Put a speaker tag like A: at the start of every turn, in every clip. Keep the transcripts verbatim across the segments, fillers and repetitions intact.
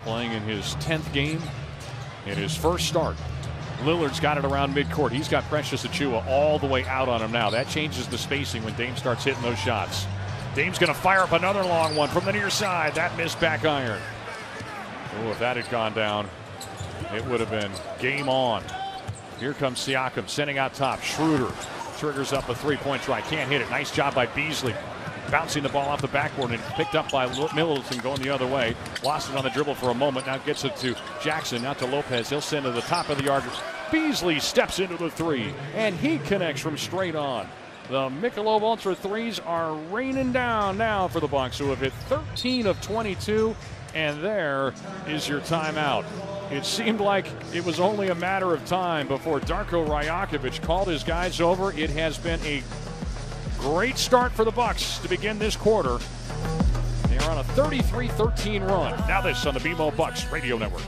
A: playing in his tenth game in his first start. Lillard's got it around midcourt. He's got Precious Achiuwa all the way out on him now. That changes the spacing when Dame starts hitting those shots. Dame's going to fire up another long one from the near side. That missed back iron. Oh, if that had gone down, it would have been game on. Here comes Siakam sending out top. Schroeder triggers up a three-point try. Can't hit it. Nice job by Beasley. Bouncing the ball off the backboard and picked up by Middleton going the other way. Lost it on the dribble for a moment. Now gets it to Jackson, now to Lopez. He'll send to the top of the yard. Beasley steps into the three, and he connects from straight on. The Michelob Ultra threes are raining down now for the Bucks, who have hit thirteen of twenty-two, and there is your timeout. It seemed like it was only a matter of time before Darko Rajakovic called his guys over. It has been a great start for the Bucks to begin this quarter. They are on a thirty-three thirteen run. Now this on the B M O Bucks Radio Network.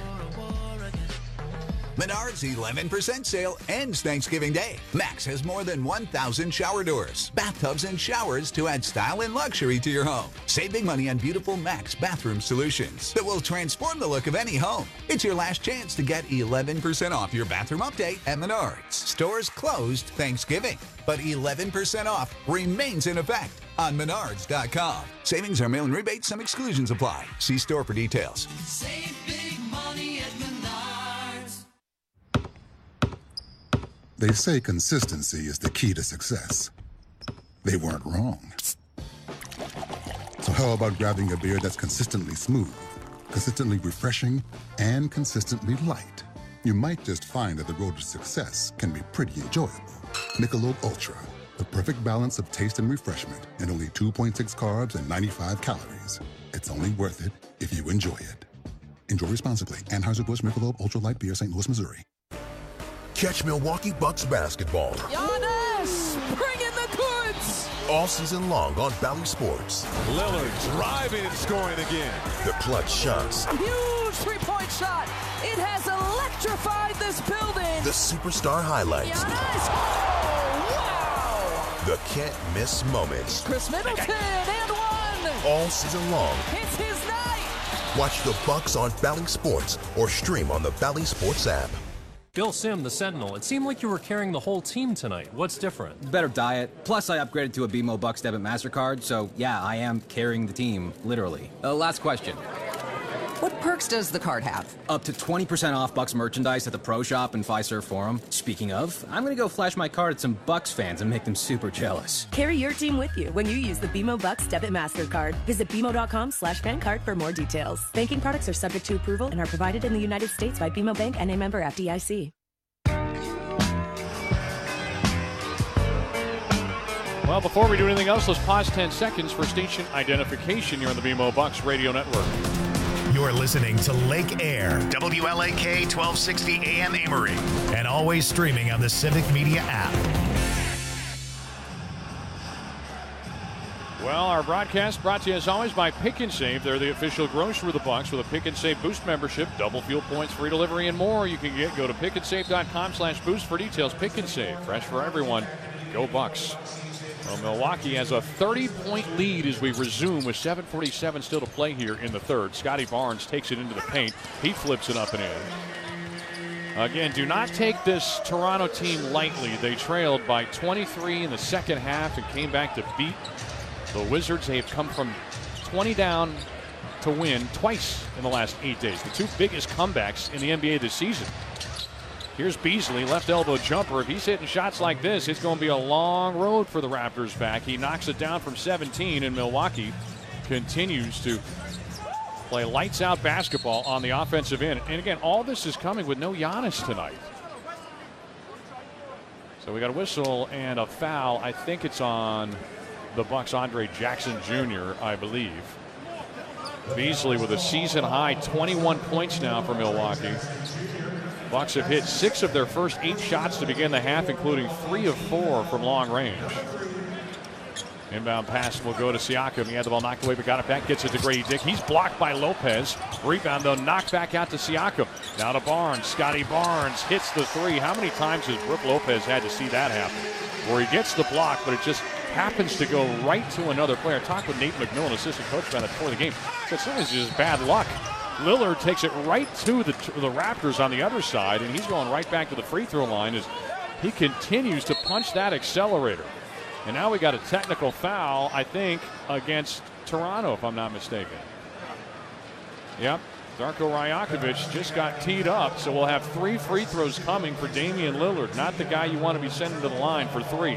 B: Menards eleven percent sale ends Thanksgiving Day. Max has more than one thousand shower doors, bathtubs, and showers to add style and luxury to your home. Save big money on beautiful Max bathroom solutions that will transform the look of any home. It's your last chance to get eleven percent off your bathroom update at Menards. Stores closed Thanksgiving, but eleven percent off remains in effect on Menards dot com. Savings are mail and rebates. Some exclusions apply. See store for details.
C: Save big money at Menards.
D: They say consistency is the key to success. They weren't wrong. So how about grabbing a beer that's consistently smooth, consistently refreshing, and consistently light? You might just find that the road to success can be pretty enjoyable. Michelob Ultra, the perfect balance of taste and refreshment, and only two point six carbs and ninety-five calories. It's only worth it if you enjoy it. Enjoy responsibly. Anheuser-Busch Michelob Ultra Light Beer, Saint Louis, Missouri.
E: Catch Milwaukee Bucks basketball.
C: Giannis, bring in the goods.
E: All season long on Bally Sports.
F: Lillard driving and scoring again.
E: The clutch shots.
C: Huge three-point shot. It has electrified this building.
E: The superstar highlights.
C: Giannis. Oh, wow.
E: The can't miss moments.
C: Chris Middleton and one.
E: All season long.
C: It's his night.
E: Watch the Bucks on Bally Sports or stream on the Bally Sports app.
G: Bill Sim, the Sentinel, it seemed like you were carrying the whole team tonight. What's different?
H: Better diet. Plus, I upgraded to a B M O Bucks debit MasterCard, so yeah, I am carrying the team, literally. Uh, last question.
I: What perks does the card have?
H: Up to twenty percent off Bucks merchandise at the Pro Shop and Fiserv Forum. Speaking of, I'm gonna go flash my card at some Bucks fans and make them super jealous.
J: Carry your team with you when you use the B M O Bucks debit MasterCard. Visit B M O dot com slash fan card for more details. Banking products are subject to approval and are provided in the United States by B M O Bank and a member F D I C.
A: Well, before we do anything else, let's pause ten seconds for station identification here on the B M O Bucks Radio Network.
K: You're listening to Lake Air, W L A K twelve sixty A M Amory, and always streaming on the Civic Media app.
A: Well, our broadcast brought to you as always by Pick and Save. They're the official grocer of the Bucks with a Pick and Save Boost membership, double fuel points, free delivery, and more. You can get go to pick and save dot com slash boost for details. Pick and Save, fresh for everyone. Go Bucks. Well, Milwaukee has a thirty-point lead as we resume with seven forty-seven still to play here in the third. Scotty Barnes takes it into the paint. He flips it up and in. Again, do not take this Toronto team lightly. They trailed by twenty-three in the second half and came back to beat the Wizards. They have come from twenty down to win twice in the last eight days. The two biggest comebacks in the N B A this season. Here's Beasley, left elbow jumper. If he's hitting shots like this, it's going to be a long road for the Raptors back. He knocks it down from seventeen, and Milwaukee continues to play lights-out basketball on the offensive end. And again, all this is coming with no Giannis tonight. So we got a whistle and a foul. I think it's on the Bucks' Andre Jackson Junior, I believe. Beasley with a season-high twenty-one points now for Milwaukee. Bucks have hit six of their first eight shots to begin the half, including three of four from long range. Inbound pass will go to Siakam. He had the ball knocked away, but got it back. Gets it to Grady Dick. He's blocked by Lopez. Rebound, though, knocked back out to Siakam. Now to Barnes. Scotty Barnes hits the three. How many times has Brook Lopez had to see that happen? Where he gets the block, but it just happens to go right to another player. I talked with Nate McMillan, assistant coach, about it before the game. Said sometimes it's just bad luck. Lillard takes it right to the, to the Raptors on the other side, and he's going right back to the free throw line as he continues to punch that accelerator. And now we got a technical foul, I think, against Toronto, if I'm not mistaken. Yep, Darko Rajakovic just got teed up, so we'll have three free throws coming for Damian Lillard, not the guy you want to be sending to the line for three.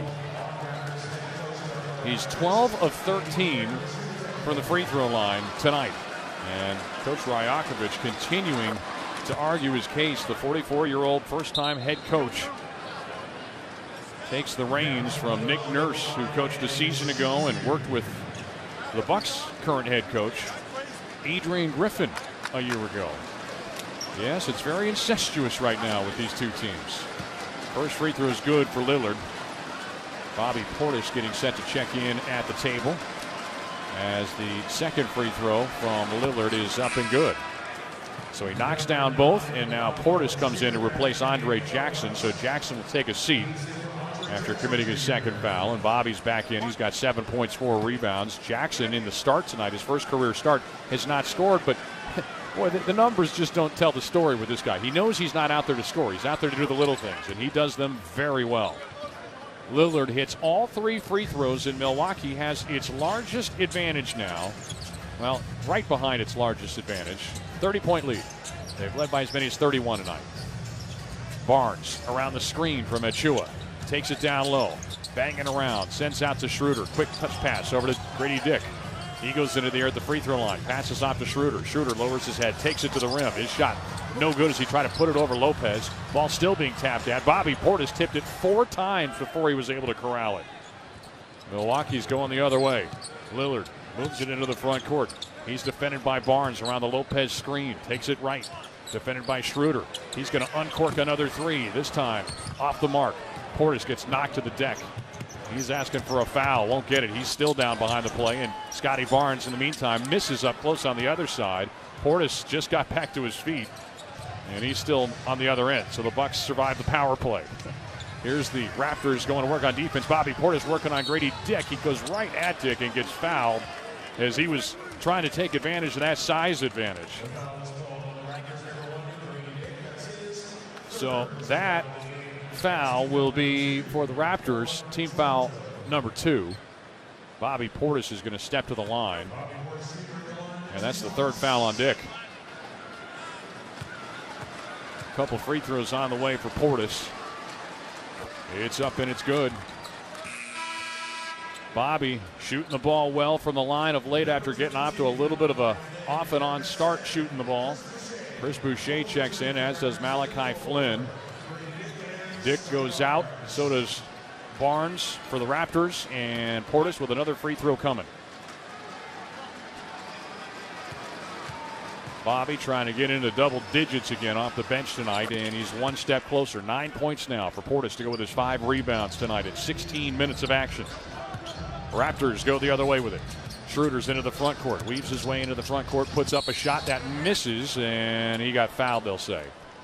A: He's twelve of thirteen from the free throw line tonight. And Coach Rajakovic continuing to argue his case. The forty-four-year-old first-time head coach takes the reins from Nick Nurse, who coached a season ago and worked with the Bucks' current head coach, Adrian Griffin, a year ago. Yes, it's very incestuous right now with these two teams. First free throw is good for Lillard. Bobby Portis getting set to check in at the table as the second free throw from Lillard is up and good. So he knocks down both, and now Portis comes in to replace Andre Jackson. So Jackson will take a seat after committing his second foul, and Bobby's back in. He's got seven points, four rebounds. Jackson in the start tonight, his first career start, has not scored, but boy, the, the numbers just don't tell the story with this guy. He knows he's not out there to score. He's out there to do the little things, and he does them very well. Lillard hits all three free throws, and Milwaukee has its largest advantage now. Well, right behind its largest advantage, thirty-point lead. They've led by as many as thirty-one tonight. Barnes around the screen from Achua. Takes it down low, banging around, sends out to Schroeder. Quick touch pass over to Grady Dick. He goes into the air at the free throw line, passes off to Schroeder. Schroeder lowers his head, takes it to the rim. His shot no good as he tried to put it over Lopez. Ball still being tapped at. Bobby Portis tipped it four times before he was able to corral it. Milwaukee's going the other way. Lillard moves it into the front court. He's defended by Barnes around the Lopez screen. Takes it right. Defended by Schroeder. He's going to uncork another three, this time off the mark. Portis gets knocked to the deck. He's asking for a foul, won't get it. He's still down behind the play, and Scotty Barnes in the meantime misses up close on the other side. Portis just got back to his feet, and he's still on the other end. So the Bucks survive the power play. Here's the Raptors going to work on defense. Bobby Portis working on Grady Dick. He goes right at Dick and gets fouled as he was trying to take advantage of that size advantage. So that foul will be for the Raptors, team foul number two. Bobby Portis is going to step to the line, and that's the third foul on Dick. A couple free throws on the way for Portis. It's up and it's good. Bobby shooting the ball well from the line of late after getting off to a little bit of a off and on start shooting the ball. Chris Boucher checks in, as does Malachi Flynn. Dick goes out, so does Barnes for the Raptors, and Portis with another free throw coming. Bobby trying to get into double digits again off the bench tonight, and he's one step closer. Nine points now for Portis to go with his five rebounds tonight in sixteen minutes of action. Raptors go the other way with it. Schroeder's into the front court, weaves his way into the front court, puts up a shot that misses, and he got fouled, they'll say.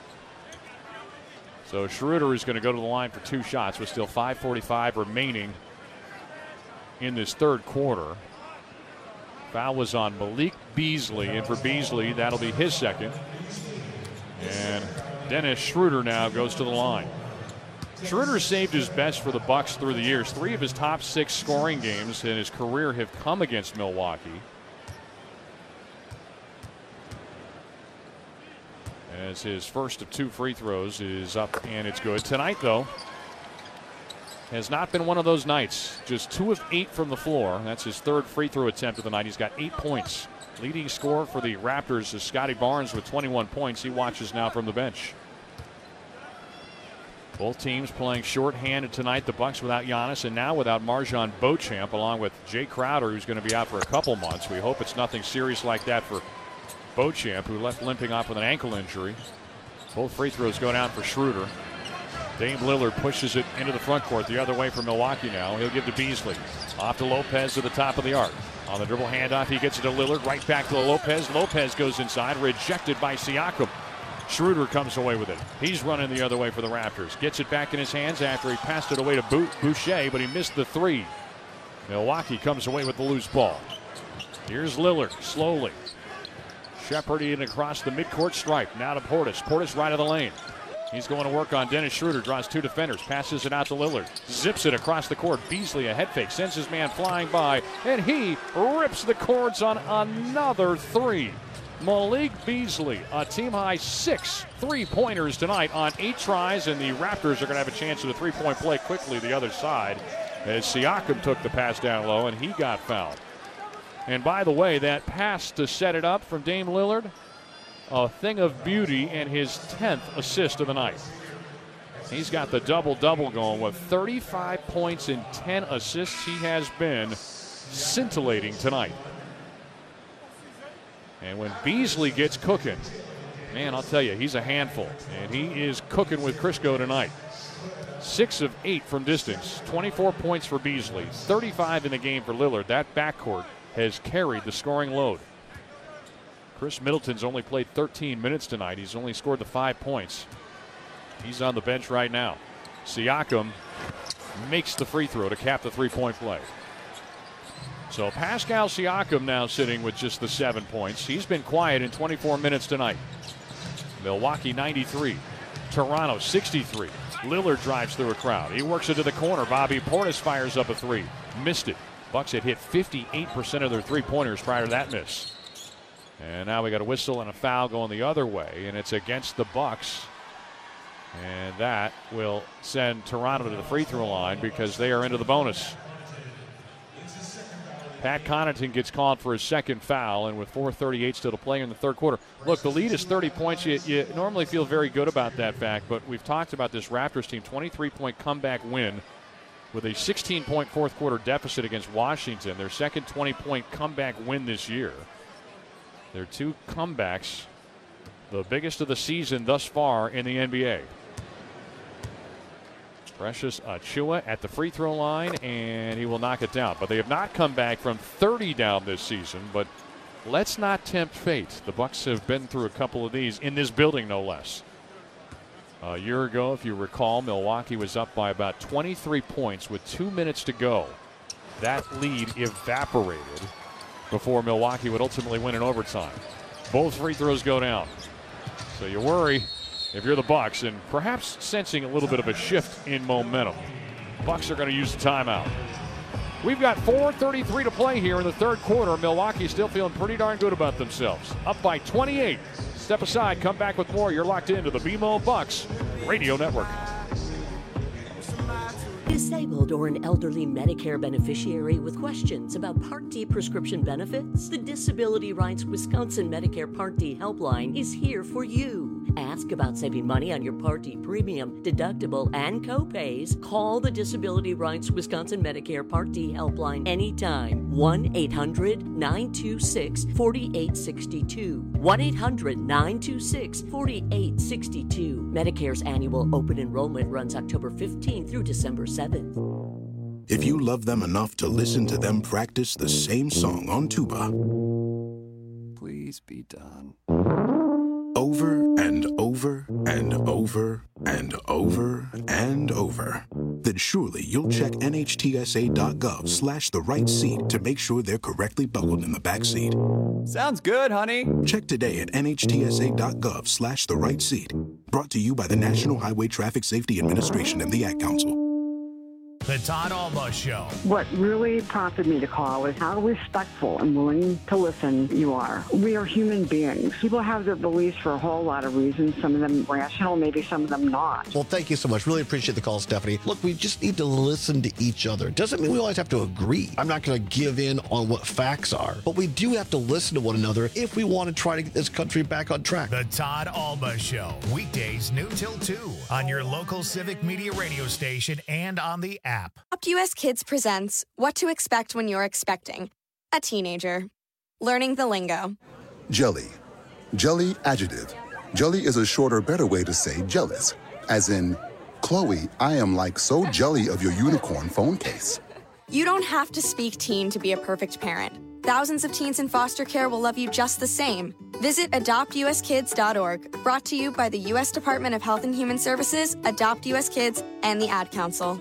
A: So Schroeder is going to go to the line for two shots with still five forty-five remaining in this third quarter. Foul was on Malik Beasley, and for Beasley, that'll be his second. And Dennis Schroeder now goes to the line. Schroeder saved his best for the Bucks through the years. Three of his top six scoring games in his career have come against Milwaukee. As his first of two free throws is up and it's good. Tonight, though, has not been one of those nights. Just two of eight from the floor. That's his third free throw attempt of the night. He's got eight points. Leading scorer for the Raptors is Scotty Barnes with twenty-one points. He watches now from the bench. Both teams playing short-handed tonight. The Bucks without Giannis and now without MarJon Beauchamp, along with Jay Crowder, who's going to be out for a couple months. We hope it's nothing serious like that for Beauchamp, who left limping off with an ankle injury. Both free throws go down for Schroeder. Dame Lillard pushes it into the front court the other way for Milwaukee now. He'll give to Beasley. Off to Lopez to the top of the arc. On the dribble handoff, he gets it to Lillard. Right back to Lopez. Lopez goes inside. Rejected by Siakam. Schroeder comes away with it. He's running the other way for the Raptors. Gets it back in his hands after he passed it away to Boucher, but he missed the three. Milwaukee comes away with the loose ball. Here's Lillard slowly. Shepherd in across the midcourt stripe. Now to Portis. Portis right of the lane. He's going to work on Dennis Schroeder. Draws two defenders. Passes it out to Lillard. Zips it across the court. Beasley a head fake. Sends his man flying by. And he rips the cords on another three. Malik Beasley, a team-high six three-pointers tonight on eight tries. And the Raptors are going to have a chance at a three-point play quickly the other side as Siakam took the pass down low and he got fouled. And by the way, that pass to set it up from Dame Lillard, a thing of beauty and his tenth assist of the night. He's got the double-double going with thirty-five points and ten assists. He has been scintillating tonight. And when Beasley gets cooking, man, I'll tell you, he's a handful. And he is cooking with Crisco tonight. Six of eight from distance, twenty-four points for Beasley, thirty-five in the game for Lillard. That backcourt has carried the scoring load. Chris Middleton's only played thirteen minutes tonight. He's only scored the five points. He's on the bench right now. Siakam makes the free throw to cap the three-point play. So Pascal Siakam now sitting with just the seven points. He's been quiet in twenty-four minutes tonight. Milwaukee ninety-three. Toronto sixty-three. Lillard drives through a crowd. He works it to the corner. Bobby Portis fires up a three. Missed it. Bucks had hit fifty-eight percent of their three-pointers prior to that miss. And now we got a whistle and a foul going the other way, and it's against the Bucks. And that will send Toronto to the free throw line because they are into the bonus. Pat Connaughton gets called for his second foul, and with four thirty-eight still to play in the third quarter. Look, the lead is thirty points. You, you normally feel very good about that fact, but we've talked about this Raptors team, twenty-three point comeback win with a sixteen point fourth quarter deficit against Washington. Their second twenty point comeback win this year. Their two comebacks, the biggest of the season thus far in the N B A. Precious Achiuwa at the free throw line, and he will knock it down. But they have not come back from thirty down this season, but let's not tempt fate. The Bucks have been through a couple of these in this building, no less. A year ago, if you recall, Milwaukee was up by about twenty-three points with two minutes to go. That lead evaporated before Milwaukee would ultimately win in overtime. Both free throws go down. So you worry if you're the Bucks, and perhaps sensing a little bit of a shift in momentum. Bucks are going to use the timeout. We've got four thirty-three to play here in the third quarter. Milwaukee still feeling pretty darn good about themselves. Up by twenty-eight. Step aside, come back with more. You're locked into the B M O Bucks Radio Network.
L: Disabled or an elderly Medicare beneficiary with questions about Part D prescription benefits? The Disability Rights Wisconsin Medicare Part D helpline is here for you. Ask about saving money on your Part D premium, deductible, and co-pays. Call the Disability Rights Wisconsin Medicare Part D helpline anytime. one eight hundred nine two six four eight six two. one eight hundred nine two six four eight six two. Medicare's annual open enrollment runs October fifteenth through December seventh.
E: If you love them enough to listen to them practice the same song on tuba,
M: please be done.
E: Over and over and over and over and over, then surely you'll check nhtsa.gov slash the right seat to make sure they're correctly buckled in the back seat.
M: Sounds good, honey.
E: Check today at nhtsa.gov slash the right seat. Brought to you by the National Highway Traffic Safety Administration and the Ad Council.
K: The Todd Almost Show.
N: What really prompted me to call is how respectful and willing to listen you are. We are human beings. People have their beliefs for a whole lot of reasons, some of them rational, maybe some of them not.
O: Well, thank you so much. Really appreciate the call, Stephanie. Look, we just need to listen to each other. Doesn't mean we always have to agree. I'm not going to give in on what facts are, but we do have to listen to one another if we want to try to get this country back on track.
K: The Todd Alba Show, weekdays noon till two on your local Civic Media radio station and on the app.
P: Adopt U S Kids presents What to Expect When You're Expecting a Teenager. Learning the lingo.
D: Jelly. Jelly adjective. Jelly is a shorter, better way to say jealous. As in, Chloe, I am like so jelly of your unicorn phone case.
P: You don't have to speak teen to be a perfect parent. Thousands of teens in foster care will love you just the same. Visit adopt u s kids dot org. Brought to you by the U S Department of Health and Human Services, Adopt U S Kids, and the Ad Council.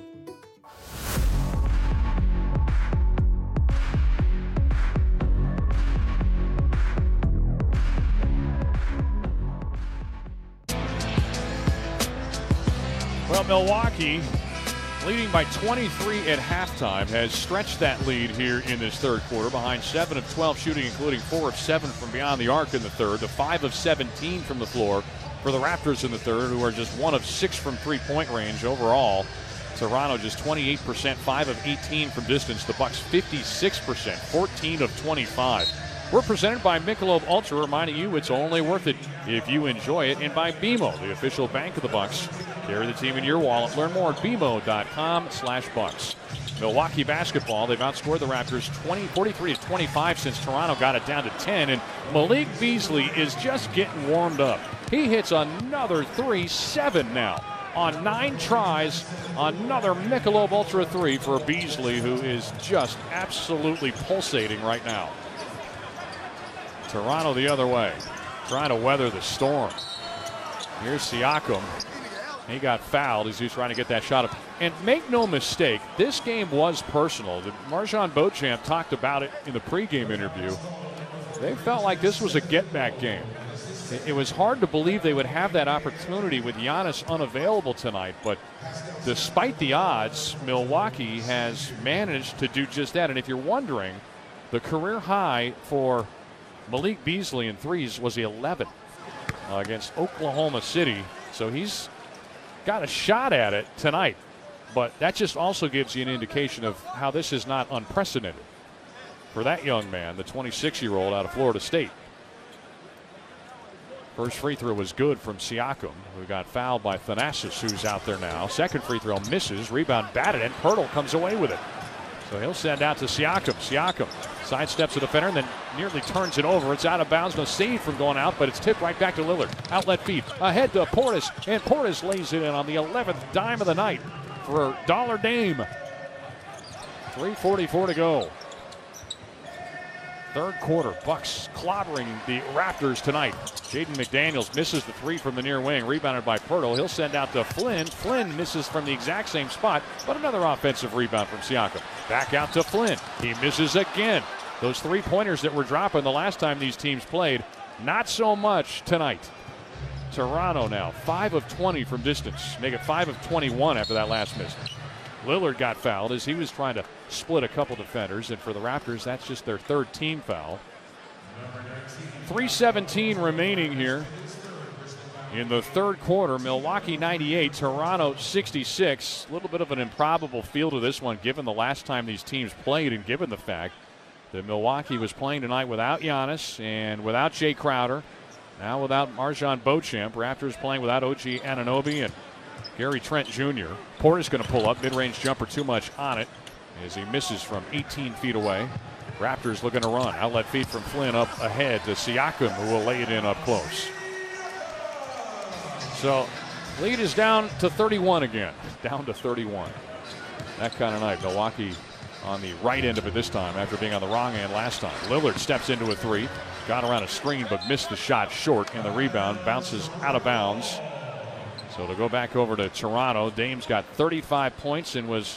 A: Well, Milwaukee, leading by twenty-three at halftime, has stretched that lead here in this third quarter, behind seven of twelve shooting, including four of seven from beyond the arc in the third, to five of seventeen from the floor for the Raptors in the third, who are just one of six from three-point range overall. Toronto just twenty-eight percent, five of eighteen from distance. The Bucks fifty-six percent, fourteen of twenty-five. We're presented by Michelob Ultra, reminding you it's only worth it if you enjoy it, and by B M O, the official bank of the Bucks. Carry the team in your wallet. Learn more at B M O dot com slash Bucks. Milwaukee basketball, they've outscored the Raptors twenty, forty-three to twenty-five since Toronto got it down to ten, and Malik Beasley is just getting warmed up. He hits another three, seven now on nine tries. Another Michelob Ultra three for Beasley, who is just absolutely pulsating right now. Toronto the other way, trying to weather the storm. Here's Siakam. He got fouled as he was trying to get that shot up. And make no mistake, this game was personal. MarJon Beauchamp talked about it in the pregame interview. They felt like this was a get-back game. It was hard to believe they would have that opportunity with Giannis unavailable tonight, but despite the odds, Milwaukee has managed to do just that. And if you're wondering, the career high for Malik Beasley in threes was eleven uh, against Oklahoma City. So he's got a shot at it tonight. But that just also gives you an indication of how this is not unprecedented for that young man, the twenty-six-year-old out of Florida State. First free throw was good from Siakam, who got fouled by Thanasis, who's out there now. Second free throw misses. Rebound batted in. Pirtle comes away with it. So he'll send out to Siakam. Siakam sidesteps the defender and then nearly turns it over. It's out of bounds. No save from going out, but it's tipped right back to Lillard. Outlet feed ahead to Portis, and Portis lays it in on the eleventh dime of the night for Dollar Dame. three forty-four to go. Third quarter, Bucks clobbering the Raptors tonight. Jaden McDaniels misses the three from the near wing, rebounded by Pirtle. He'll send out to Flynn. Flynn misses from the exact same spot, but another offensive rebound from Siakam. Back out to Flynn. He misses again. Those three-pointers that were dropping the last time these teams played, not so much tonight. Toronto now, five of twenty from distance. Make it five of twenty-one after that last miss. Lillard got fouled as he was trying to split a couple defenders, and for the Raptors, that's just their third team foul. three seventeen remaining here in the third quarter. Milwaukee ninety-eight, Toronto sixty-six. A little bit of an improbable feel to this one given the last time these teams played, and given the fact that Milwaukee was playing tonight without Giannis and without Jay Crowder, now without MarJon Beauchamp. Raptors playing without O G Anunoby and Gary Trent Junior Porter's going to pull up. Mid-range jumper too much on it as he misses from eighteen feet away. Raptors looking to run. Outlet feed from Flynn up ahead to Siakam, who will lay it in up close. So lead is down to thirty-one again. Down to thirty-one. That kind of night. Milwaukee on the right end of it this time after being on the wrong end last time. Lillard steps into a three. Got around a screen but missed the shot short, and the rebound bounces out of bounds. So to go back over to Toronto, Dame's got thirty-five points and was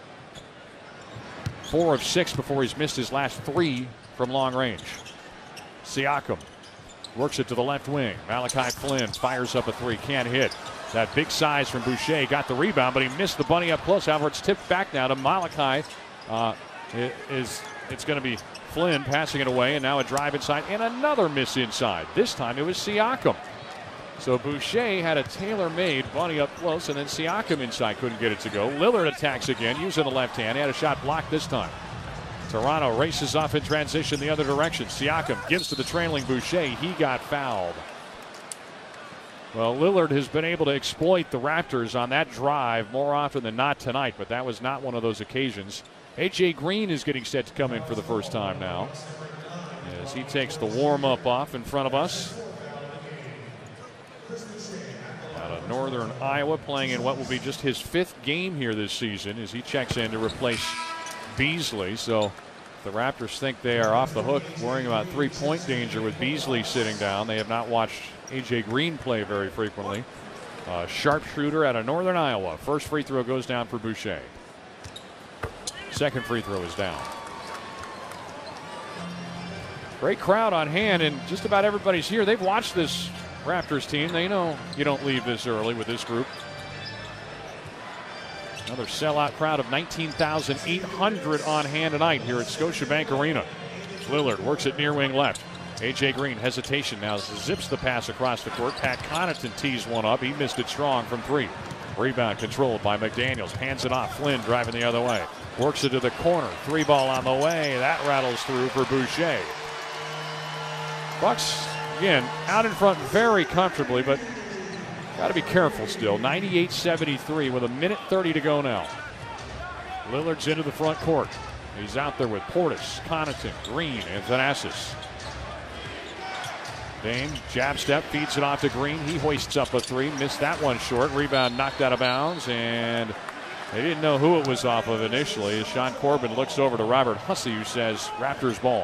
A: four of six before he's missed his last three from long range. Siakam works it to the left wing. Malachi Flynn fires up a three, can't hit. That big size from Boucher got the rebound, but he missed the bunny up close. However, it's tipped back now to Malachi. Uh, it is, it's going to be Flynn passing it away, and now a drive inside and another miss inside. This time it was Siakam. So Boucher had a tailor-made bunny up close, and then Siakam inside couldn't get it to go. Lillard attacks again, using the left hand. He had a shot blocked this time. Toronto races off in transition the other direction. Siakam gives to the trailing Boucher. He got fouled. Well, Lillard has been able to exploit the Raptors on that drive more often than not tonight, but that was not one of those occasions. A J Green is getting set to come in for the first time now as he takes the warm-up off in front of us. Out of Northern Iowa, playing in what will be just his fifth game here this season as he checks in to replace Beasley. So the Raptors think they are off the hook worrying about three-point danger with Beasley sitting down. They have not watched A J Green play very frequently. Uh, sharpshooter out of Northern Iowa. First free throw goes down for Boucher. Second free throw is down. Great crowd on hand, and just about everybody's here. They've watched this Raptors team. They know you don't leave this early with this group. Another sellout crowd of nineteen thousand eight hundred on hand tonight here at Scotiabank Arena. Lillard works it near wing left. A J. Green, hesitation now, zips the pass across the court. Pat Connaughton tees one up. He missed it strong from three. Rebound controlled by McDaniels. Hands it off. Flynn driving the other way. Works it to the corner. Three ball on the way. That rattles through for Boucher. Bucks, again, out in front very comfortably, but got to be careful still. ninety-eight seventy-three with a minute thirty to go now. Lillard's into the front court. He's out there with Portis, Connaughton, Green, and Thanasis. Dame, jab step, feeds it off to Green. He hoists up a three, missed that one short. Rebound knocked out of bounds, and they didn't know who it was off of initially as Sean Corbin looks over to Robert Hussey, who says Raptors ball.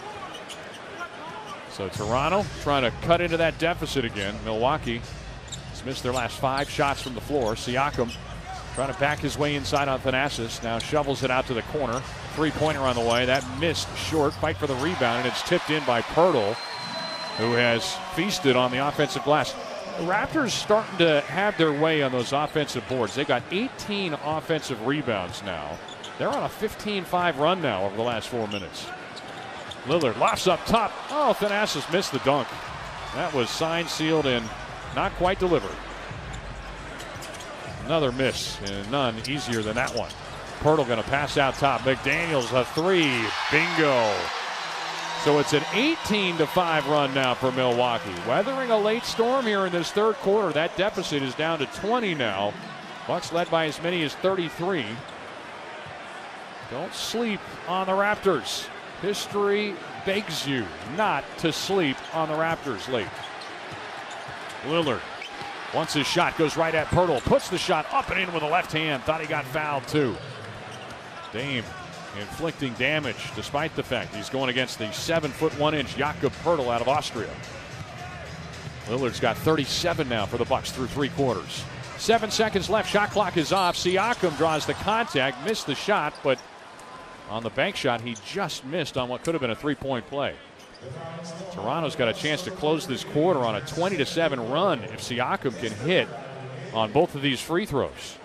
A: So Toronto trying to cut into that deficit again. Milwaukee has missed their last five shots from the floor. Siakam trying to back his way inside on Thanasis. Now shovels it out to the corner. Three-pointer on the way. That missed short. Fight for the rebound, and it's tipped in by Pirtle, who has feasted on the offensive glass. The Raptors starting to have their way on those offensive boards. They've got eighteen offensive rebounds now. They're on a fifteen five run now over the last four minutes. Lillard lofts up top. Oh, Thanasis missed the dunk. That was signed, sealed, and not quite delivered. Another miss, and none easier than that one. Pirtle going to pass out top. McDaniels a three. Bingo. So it's an eighteen to five run now for Milwaukee. Weathering a late storm here in this third quarter. That deficit is down to twenty now. Bucks led by as many as thirty-three. Don't sleep on the Raptors. History begs you not to sleep on the Raptors late. Lillard, once his shot goes right at Pirtle, puts the shot up and in with the left hand. Thought he got fouled too. Dame inflicting damage despite the fact he's going against the seven foot one inch Jakob Pirtle out of Austria. Lillard's got thirty-seven now for the Bucks through three quarters. Seven seconds left. Shot clock is off. Siakam draws the contact, missed the shot, but on the bank shot, he just missed on what could have been a three-point play. Toronto's got a chance to close this quarter on a twenty to seven run if Siakam can hit on both of these free throws.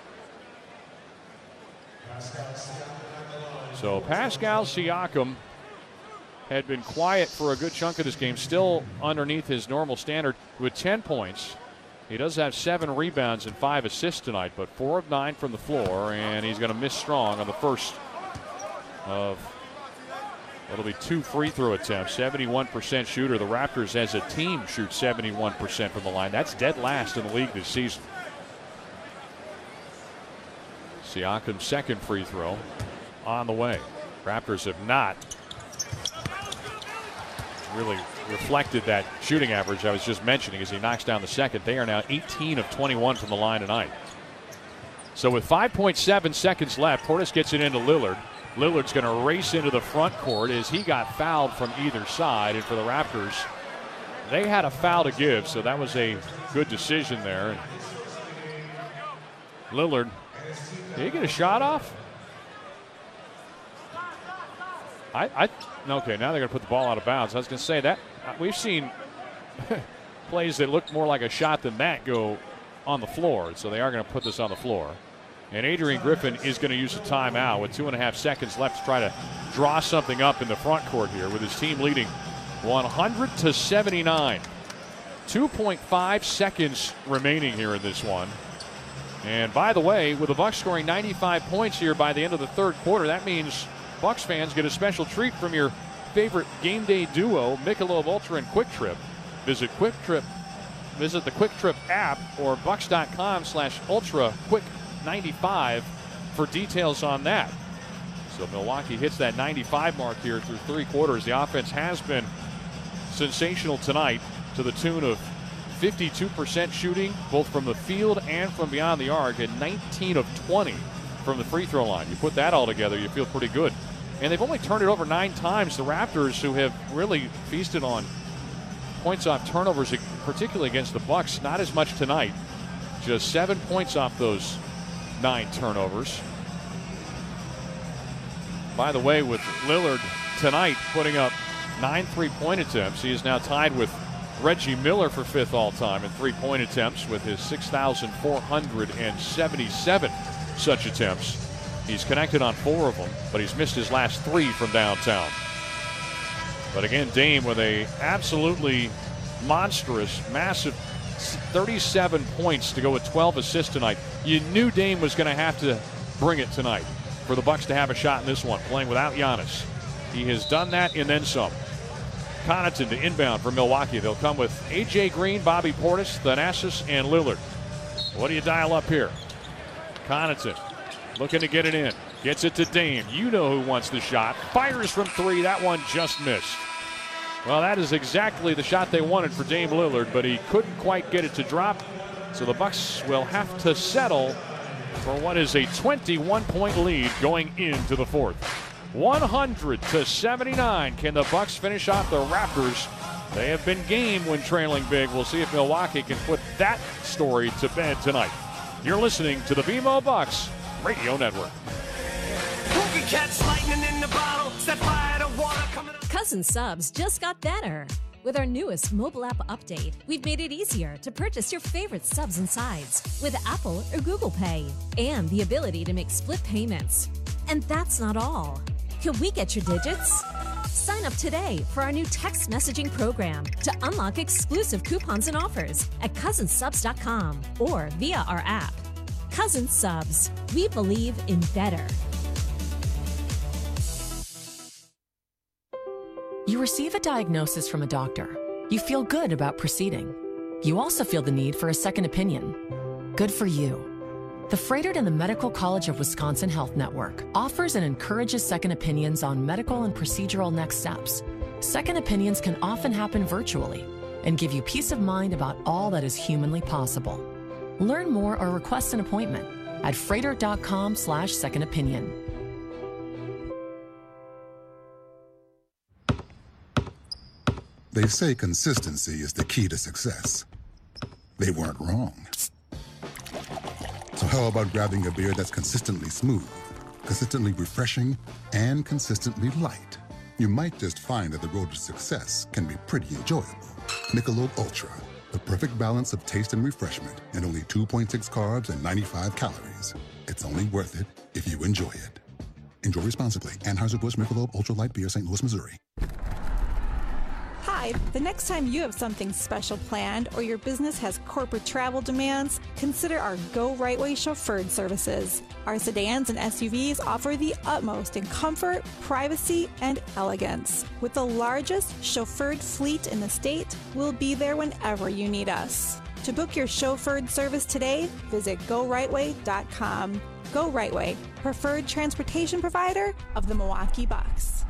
A: So Pascal Siakam had been quiet for a good chunk of this game, still underneath his normal standard with ten points. He does have seven rebounds and five assists tonight, but four of nine from the floor, and he's going to miss strong on the first of it'll be two free throw attempts. seventy-one percent shooter. The Raptors as a team shoot seventy-one percent from the line. That's dead last in the league this season. Siakam's second free throw on the way. Raptors have not really reflected that shooting average I was just mentioning as he knocks down the second. They are now eighteen of twenty-one from the line tonight. So with five point seven seconds left, Portis gets it into Lillard. Lillard's going to race into the front court as he got fouled from either side. And for the Raptors, they had a foul to give, so that was a good decision there. Lillard, did he get a shot off? I, I okay, now they're going to put the ball out of bounds. I was going to say that uh, we've seen plays that look more like a shot than that go on the floor, so they are going to put this on the floor. And Adrian Griffin is going to use a timeout with two and a half seconds left to try to draw something up in the front court here with his team leading one hundred to seventy-nine. two point five seconds remaining here in this one. And by the way, with the Bucks scoring ninety-five points here by the end of the third quarter, that means Bucks fans get a special treat from your favorite game day duo, Michelob Ultra and Quick Trip. Visit Quick Trip, visit the Quick Trip app or bucks.com slash ultra quick 95 for details on that. So Milwaukee hits that ninety-five mark here through three quarters. The offense has been sensational tonight to the tune of fifty-two percent shooting, both from the field and from beyond the arc, and nineteen of twenty from the free throw line. You put that all together, you feel pretty good. And they've only turned it over nine times. The Raptors, who have really feasted on points off turnovers, particularly against the Bucks, not as much tonight. Just seven points off those nine turnovers. By the way, with Lillard tonight putting up nine three-point attempts, he is now tied with Reggie Miller for fifth all-time in three-point attempts with his six thousand four hundred seventy-seven. such attempts. He's connected on four of them, but he's missed his last three from downtown. But again, Dame with a absolutely monstrous, massive thirty-seven points to go with twelve assists tonight. You knew Dame was going to have to bring it tonight for the Bucks to have a shot in this one, playing without Giannis. He has done that and then some. Connaughton to inbound for Milwaukee. They'll come with A J Green, Bobby Portis, Thanasis, and Lillard. What do you dial up here? Connaughton looking to get it in. Gets it to Dame. You know who wants the shot. Fires from three. That one just missed. Well, that is exactly the shot they wanted for Dame Lillard, but he couldn't quite get it to drop. So the Bucks will have to settle for what is a twenty-one point lead going into the fourth. one hundred to seventy-nine. Can the Bucks finish off the Raptors? They have been game when trailing big. We'll see if Milwaukee can put that story to bed tonight. You're listening to the B M O Bucks Radio Network.
Q: Cousin Subs just got better. With our newest mobile app update, we've made it easier to purchase your favorite subs and sides with Apple or Google Pay, and the ability to make split payments. And that's not all. Can we get your digits? Sign up today for our new text messaging program to unlock exclusive coupons and offers at cousin subs dot com or via our app. Cousin Subs. We believe in better.
R: You receive a diagnosis from a doctor. You feel good about proceeding. You also feel the need for a second opinion. Good for you. The Froedtert and the Medical College of Wisconsin Health Network offers and encourages second opinions on medical and procedural next steps. Second opinions can often happen virtually and give you peace of mind about all that is humanly possible. Learn more or request an appointment at froedtert dot com slash second opinion.
D: They say consistency is the key to success. They weren't wrong. So how about grabbing a beer that's consistently smooth, consistently refreshing, and consistently light? You might just find that the road to success can be pretty enjoyable. Michelob Ultra, the perfect balance of taste and refreshment, and only two point six carbs and ninety-five calories. It's only worth it if you enjoy it. Enjoy responsibly. Anheuser-Busch Michelob Ultra Light Beer, Saint Louis, Missouri.
S: Hi, the next time you have something special planned or your business has corporate travel demands, consider our Go Right Way chauffeured services. Our sedans and S U Vs offer the utmost in comfort, privacy, and elegance. With the largest chauffeured fleet in the state, we'll be there whenever you need us. To book your chauffeured service today, visit go right way dot com. Go Right Way, preferred transportation provider of the Milwaukee Bucks.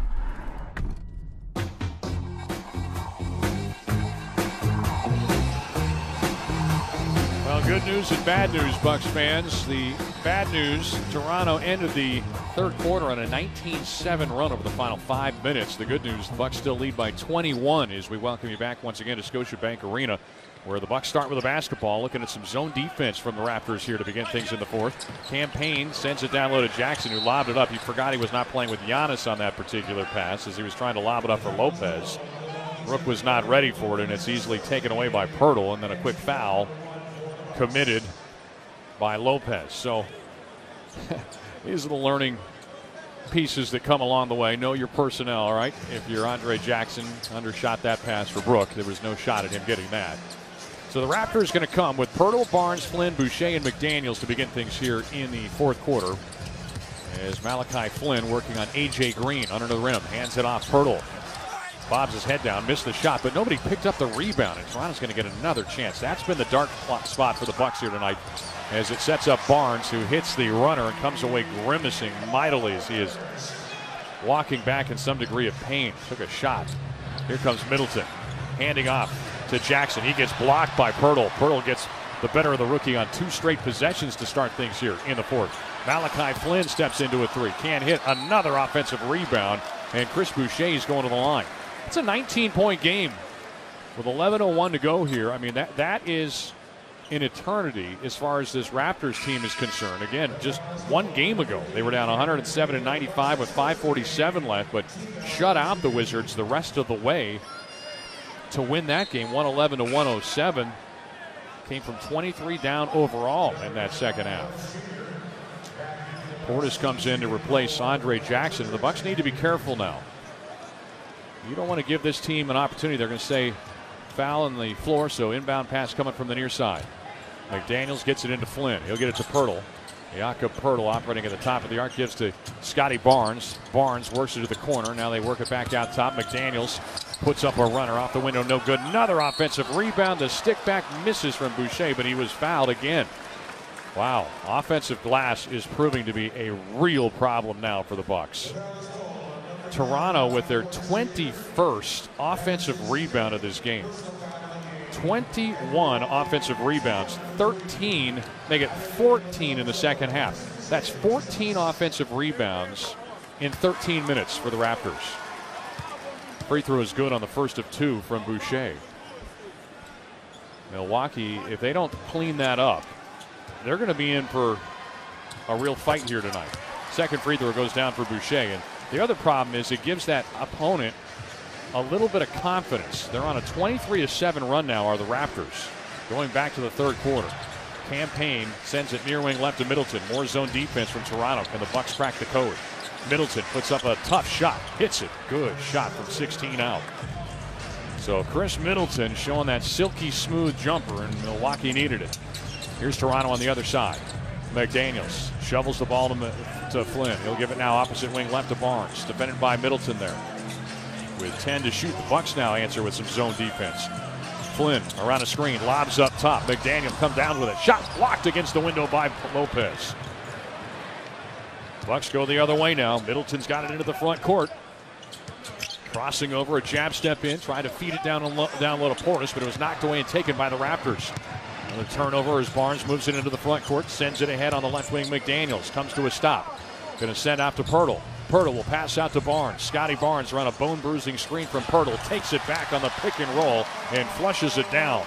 A: Well, good news and bad news, Bucks fans. The bad news, Toronto ended the third quarter on a nineteen seven run over the final five minutes. The good news, the Bucks still lead by twenty-one as we welcome you back once again to Scotiabank Arena, where the Bucks start with a basketball, looking at some zone defense from the Raptors here to begin things in the fourth. Cam Payne sends it down low to Jackson, who lobbed it up. He forgot he was not playing with Giannis on that particular pass as he was trying to lob it up for Lopez. Rook was not ready for it, and it's easily taken away by Poeltl, and then a quick foul committed by Lopez. So these are the learning pieces that come along the way. Know your personnel, all right? If you're Andre Jackson, undershot that pass for Brook. There was no shot at him getting that. So the Raptors going to come with Poeltl, Barnes, Flynn, Boucher, and McDaniels to begin things here in the fourth quarter. As Malachi Flynn working on A J Green under the rim. Hands it off Poeltl. Bobs his head down, missed the shot, but nobody picked up the rebound, and Toronto's going to get another chance. That's been the dark spot for the Bucks here tonight, as it sets up Barnes, who hits the runner and comes away grimacing mightily as he is walking back in some degree of pain. Took a shot. Here comes Middleton, handing off to Jackson. He gets blocked by Poeltl. Poeltl gets the better of the rookie on two straight possessions to start things here in the fourth. Malachi Flynn steps into a three. Can't hit. Another offensive rebound, and Chris Boucher is going to the line. It's a nineteen point game with eleven oh one to go here. I mean, that that is an eternity as far as this Raptors team is concerned. Again, just one game ago, they were down one hundred seven to ninety-five with five forty-seven left, but shut out the Wizards the rest of the way to win that game, one eleven to one oh seven. Came from twenty-three down overall in that second half. Portis comes in to replace Andre Jackson, and the Bucks need to be careful now. You don't want to give this team an opportunity. They're going to say foul on the floor, so inbound pass coming from the near side. McDaniels gets it into Flynn. He'll get it to Poeltl. Jakob Poeltl operating at the top of the arc, gives to Scotty Barnes. Barnes works it to the corner. Now they work it back out top. McDaniels puts up a runner off the window. No good. Another offensive rebound. The stick back misses from Boucher, but he was fouled again. Wow. Offensive glass is proving to be a real problem now for the Bucks. Toronto with their twenty-first offensive rebound of this game. twenty-one offensive rebounds, thirteen, make it fourteen in the second half. That's fourteen offensive rebounds in thirteen minutes for the Raptors. Free throw is good on the first of two from Boucher. Milwaukee, if they don't clean that up, they're going to be in for a real fight here tonight. Second free throw goes down for Boucher. And the other problem is it gives that opponent a little bit of confidence. They're on a twenty-three to seven run now, are the Raptors, going back to the third quarter. Campaign sends it near wing left to Middleton. More zone defense from Toronto. Can the Bucks crack the code? Middleton puts up a tough shot, hits it. Good shot from sixteen out. So Chris Middleton showing that silky smooth jumper, and Milwaukee needed it. Here's Toronto on the other side. McDaniels shovels the ball to, to Flynn. He'll give it now opposite wing left to Barnes. Defended by Middleton there. With ten to shoot, the Bucks now answer with some zone defense. Flynn around a screen, lobs up top. McDaniel comes down with it. Shot blocked against the window by Lopez. Bucks go the other way now. Middleton's got it into the front court. Crossing over, a jab step in, trying to feed it down, low, down low to Portis, but it was knocked away and taken by the Raptors. Another turnover as Barnes moves it into the front court, sends it ahead on the left wing. McDaniels comes to a stop. Going to send out to Poeltl. Poeltl will pass out to Barnes. Scotty Barnes around a bone-bruising screen from Poeltl. Takes it back on the pick and roll and flushes it down.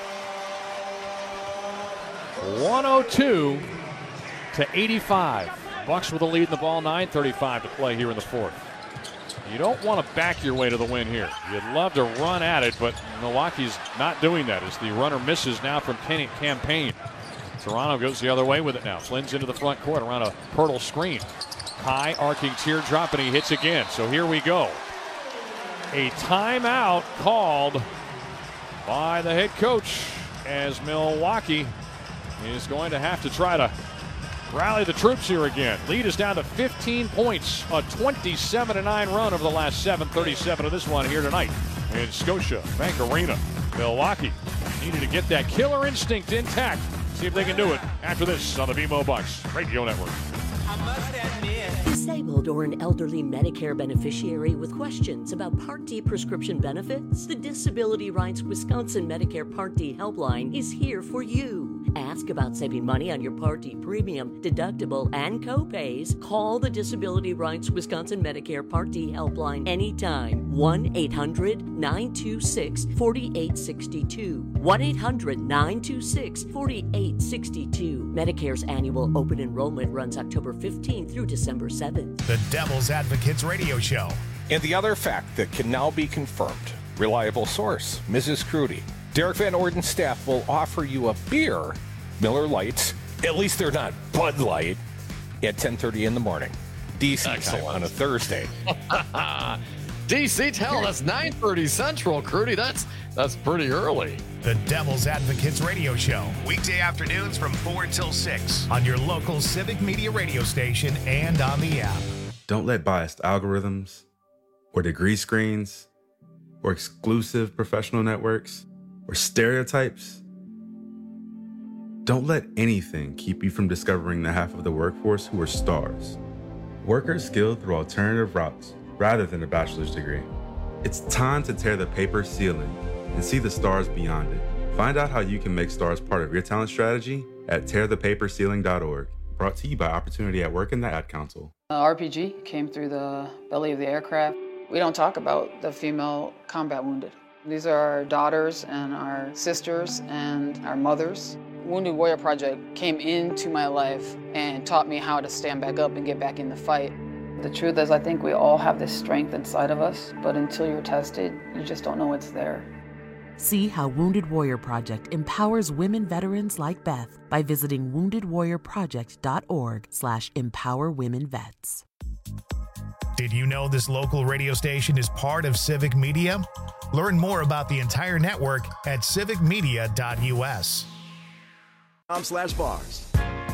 A: one oh two to eighty-five. Bucks with the lead in the ball. nine thirty-five to play here in the fourth. You don't want to back your way to the win here. You'd love to run at it, but Milwaukee's not doing that as the runner misses now from Kenny Campaign. Toronto goes the other way with it now. Flynn's into the front court around a Poeltl screen. High arcing teardrop, and he hits again. So here we go. A timeout called by the head coach as Milwaukee is going to have to try to rally the troops here again. Lead is down to fifteen points. A twenty-seven to nine run over the last seven. thirty-seven of this one here tonight in Scotia Bank Arena. Milwaukee needed to get that killer instinct intact. See if they can do it after this on the B M O Bucks Radio Network.
L: Disabled or an elderly Medicare beneficiary with questions about Part D prescription benefits? The Disability Rights Wisconsin Medicare Part D helpline is here for you. Ask about saving money on your Part D premium, deductible, and co-pays. Call the Disability Rights Wisconsin Medicare Part D helpline anytime. one eight hundred nine two six four eight six two. one eight hundred nine two six four eight six two. Medicare's annual open enrollment runs October fifteenth through December seventh.
K: The Devil's Advocates Radio Show.
T: And the other fact that can now be confirmed. Reliable source, Missus Crudy. Derek Van Orden's staff will offer you a beer, Miller Lights, at least they're not Bud Light, at ten thirty in the morning. D C time on a Thursday.
U: D C, tell that's nine thirty Central, Crudy. That's that's pretty early.
K: The Devil's Advocates Radio Show. Weekday afternoons from four till six on your local Civic Media radio station and on the app.
V: Don't let biased algorithms or degree screens or exclusive professional networks or stereotypes. Don't let anything keep you from discovering the half of the workforce who are stars. Workers skilled through alternative routes rather than a bachelor's degree. It's time to tear the paper ceiling and see the stars beyond it. Find out how you can make stars part of your talent strategy at tear the paper ceiling dot org. Brought to you by Opportunity at Work and the Ad Council.
W: Uh, R P G came through the belly of the aircraft. We don't talk about the female combat wounded. These are our daughters and our sisters and our mothers. Wounded Warrior Project came into my life and taught me how to stand back up and get back in the fight. The truth is, I think we all have this strength inside of us, but until you're tested, you just don't know it's there.
B: See how Wounded Warrior Project empowers women veterans like Beth by visiting wounded warrior project dot org slash empower women vets.
K: Did you know this local radio station is part of Civic Media? Learn more about the entire network at civic media dot u s.
C: slash bars.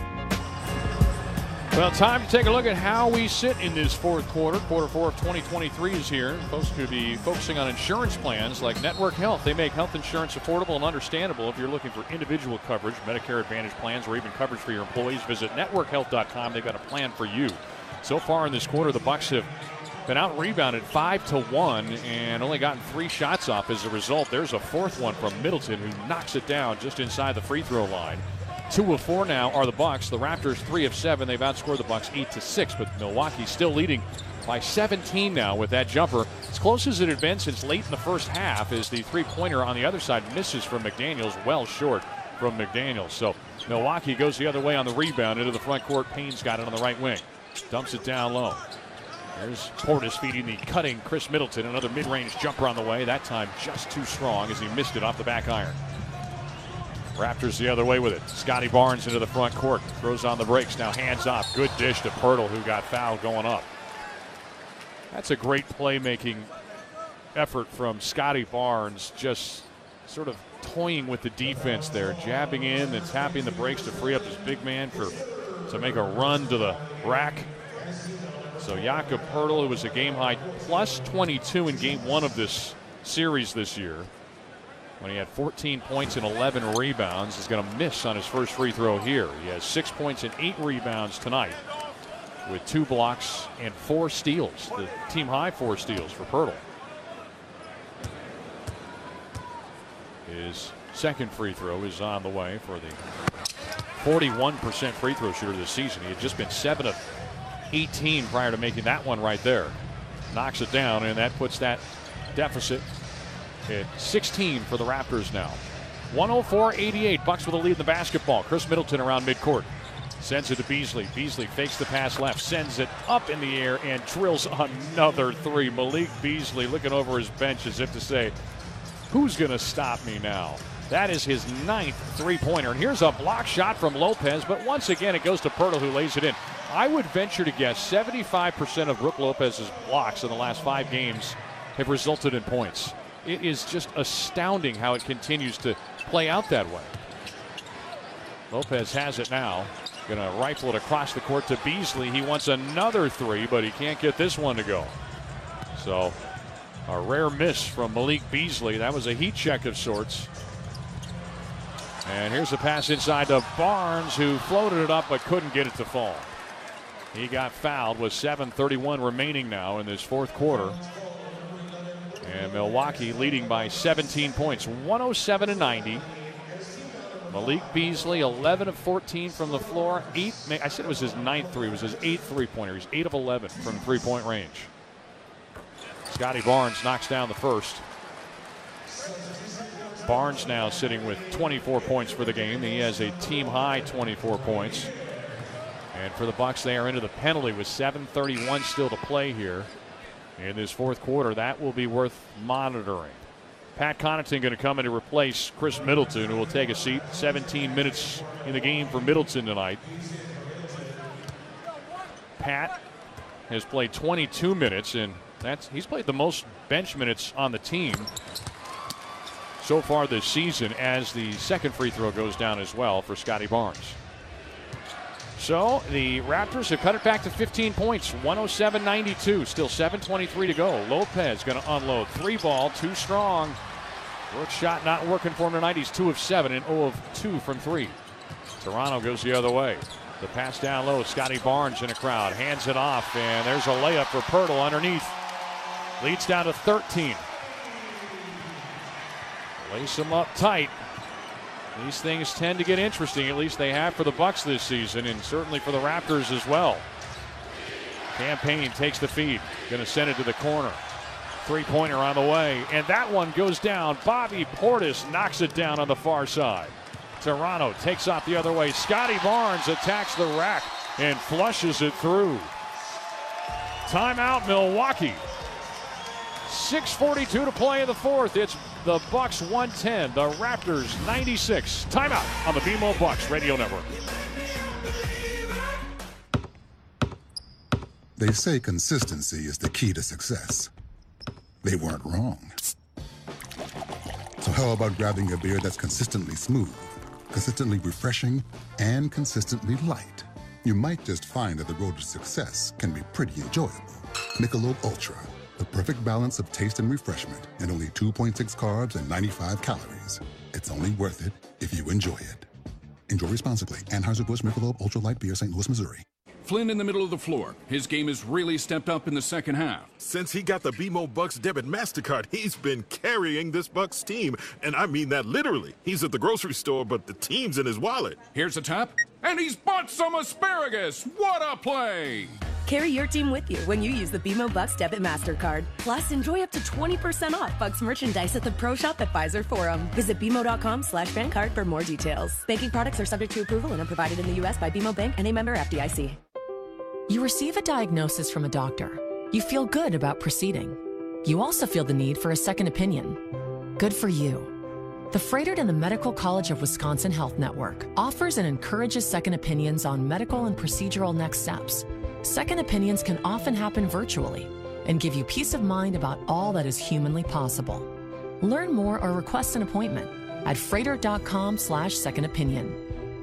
A: Well, time to take a look at how we sit in this fourth quarter. Quarter four of twenty twenty-three is here. Folks could be focusing on insurance plans like Network Health. They make health insurance affordable and understandable. If you're looking for individual coverage, Medicare Advantage plans, or even coverage for your employees, visit network health dot com. They've got a plan for you. So far in this quarter, the Bucks have been out-rebounded five to one and only gotten three shots off as a result. There's a fourth one from Middleton who knocks it down just inside the free throw line. Two of four now are the Bucks. The Raptors three of seven. They've outscored the Bucks eight to six, but Milwaukee still leading by seventeen now with that jumper. As close as it had been since late in the first half as the three-pointer on the other side misses from McDaniels, well short from McDaniels. So Milwaukee goes the other way on the rebound into the front court. Payne's got it on the right wing. Dumps it down low. There's Portis feeding the cutting Chris Middleton. Another mid-range jumper on the way. That time just too strong as he missed it off the back iron. Raptors the other way with it. Scotty Barnes into the front court. Throws on the brakes. Now hands off. Good dish to Pirtle, who got fouled going up. That's a great playmaking effort from Scotty Barnes. Just sort of toying with the defense there. Jabbing in and tapping the brakes to free up his big man for to make a run to the rack. So Jakob Pirtle, who was a game high plus twenty-two in game one of this series this year, when he had fourteen points and eleven rebounds, is going to miss on his first free throw here. He has six points and eight rebounds tonight with two blocks and four steals. The team high four steals for Pirtle. His second free throw is on the way for the forty-one percent free throw shooter this season. He had just been seven of eighteen prior to making that one right there. Knocks it down, and that puts that deficit at sixteen for the Raptors now. one oh four eighty-eight. Bucks with a lead in the basketball. Chris Middleton around midcourt. Sends it to Beasley. Beasley fakes the pass left, sends it up in the air, and drills another three. Malik Beasley looking over his bench as if to say, who's going to stop me now? That is his ninth three-pointer. And here's a block shot from Lopez, but once again it goes to Pirtle, who lays it in. I would venture to guess seventy-five percent of Brook Lopez's blocks in the last five games have resulted in points. It is just astounding how it continues to play out that way. Lopez has it now. Going to rifle it across the court to Beasley. He wants another three, but he can't get this one to go. So a rare miss from Malik Beasley. That was a heat check of sorts. And here's a pass inside to Barnes, who floated it up but couldn't get it to fall. He got fouled with seven thirty-one remaining now in this fourth quarter. And Milwaukee leading by seventeen points, one oh seven to ninety. Malik Beasley, eleven of fourteen from the floor. Eight, I said it was his ninth three. It was his eighth three-pointer. He's eight of eleven from three-point range. Scotty Barnes knocks down the first. Barnes now sitting with twenty-four points for the game. He has a team-high twenty-four points. And for the Bucks, they are into the penalty with seven thirty-one still to play here in this fourth quarter. That will be worth monitoring. Pat Connaughton going to come in to replace Chris Middleton, who will take a seat. seventeen minutes in the game for Middleton tonight. Pat has played twenty-two minutes, and that's he's played the most bench minutes on the team so far this season, as the second free throw goes down as well for Scotty Barnes. So the Raptors have cut it back to fifteen points, one oh seven ninety-two. Still seven twenty-three to go. Lopez going to unload. Three ball, too strong. Work shot not working for him tonight. He's two of seven and zero of two from three. Toronto goes the other way. The pass down low. Scotty Barnes in a crowd. Hands it off, and there's a layup for Pirtle underneath. Leads down to thirteen. Lace them up tight. These things tend to get interesting. At least they have for the Bucks this season, and certainly for the Raptors as well. Cam Payne takes the feed. Going to send it to the corner. Three-pointer on the way, and that one goes down. Bobby Portis knocks it down on the far side. Toronto takes off the other way. Scotty Barnes attacks the rack and flushes it through. Timeout, Milwaukee. six forty-two to play in the fourth. It's the Bucks one ten, the Raptors ninety-six. Timeout on the B M O Bucks Radio Network.
D: They say consistency is the key to success. They weren't wrong. So how about grabbing a beer that's consistently smooth, consistently refreshing, and consistently light? You might just find that the road to success can be pretty enjoyable. Michelob Ultra, the perfect balance of taste and refreshment, and only two point six carbs and ninety-five calories. It's only worth it if you enjoy it. Enjoy responsibly. Anheuser-Busch Michelob Ultra Light Beer, Saint Louis, Missouri.
F: Flynn in the middle of the floor. His game has really stepped up in the second half.
G: Since he got the B M O Bucks debit MasterCard, he's been carrying this Bucks team. And I mean that literally. He's at the grocery store, but the team's in his wallet.
F: Here's a tap, and he's bought some asparagus. What a play!
J: Carry your team with you when you use the B M O Bucks debit MasterCard. Plus, enjoy up to twenty percent off Bucks merchandise at the Pro Shop at Pfizer Forum. Visit bmo.com slash fan card for more details. Banking products are subject to approval and are provided in the U S by B M O Bank and a member F D I C.
R: You receive a diagnosis from a doctor. You feel good about proceeding. You also feel the need for a second opinion. Good for you. The Froedtert and the Medical College of Wisconsin Health Network offers and encourages second opinions on medical and procedural next steps. Second opinions can often happen virtually and give you peace of mind about all that is humanly possible. Learn more or request an appointment at froedtert.com slash second opinion.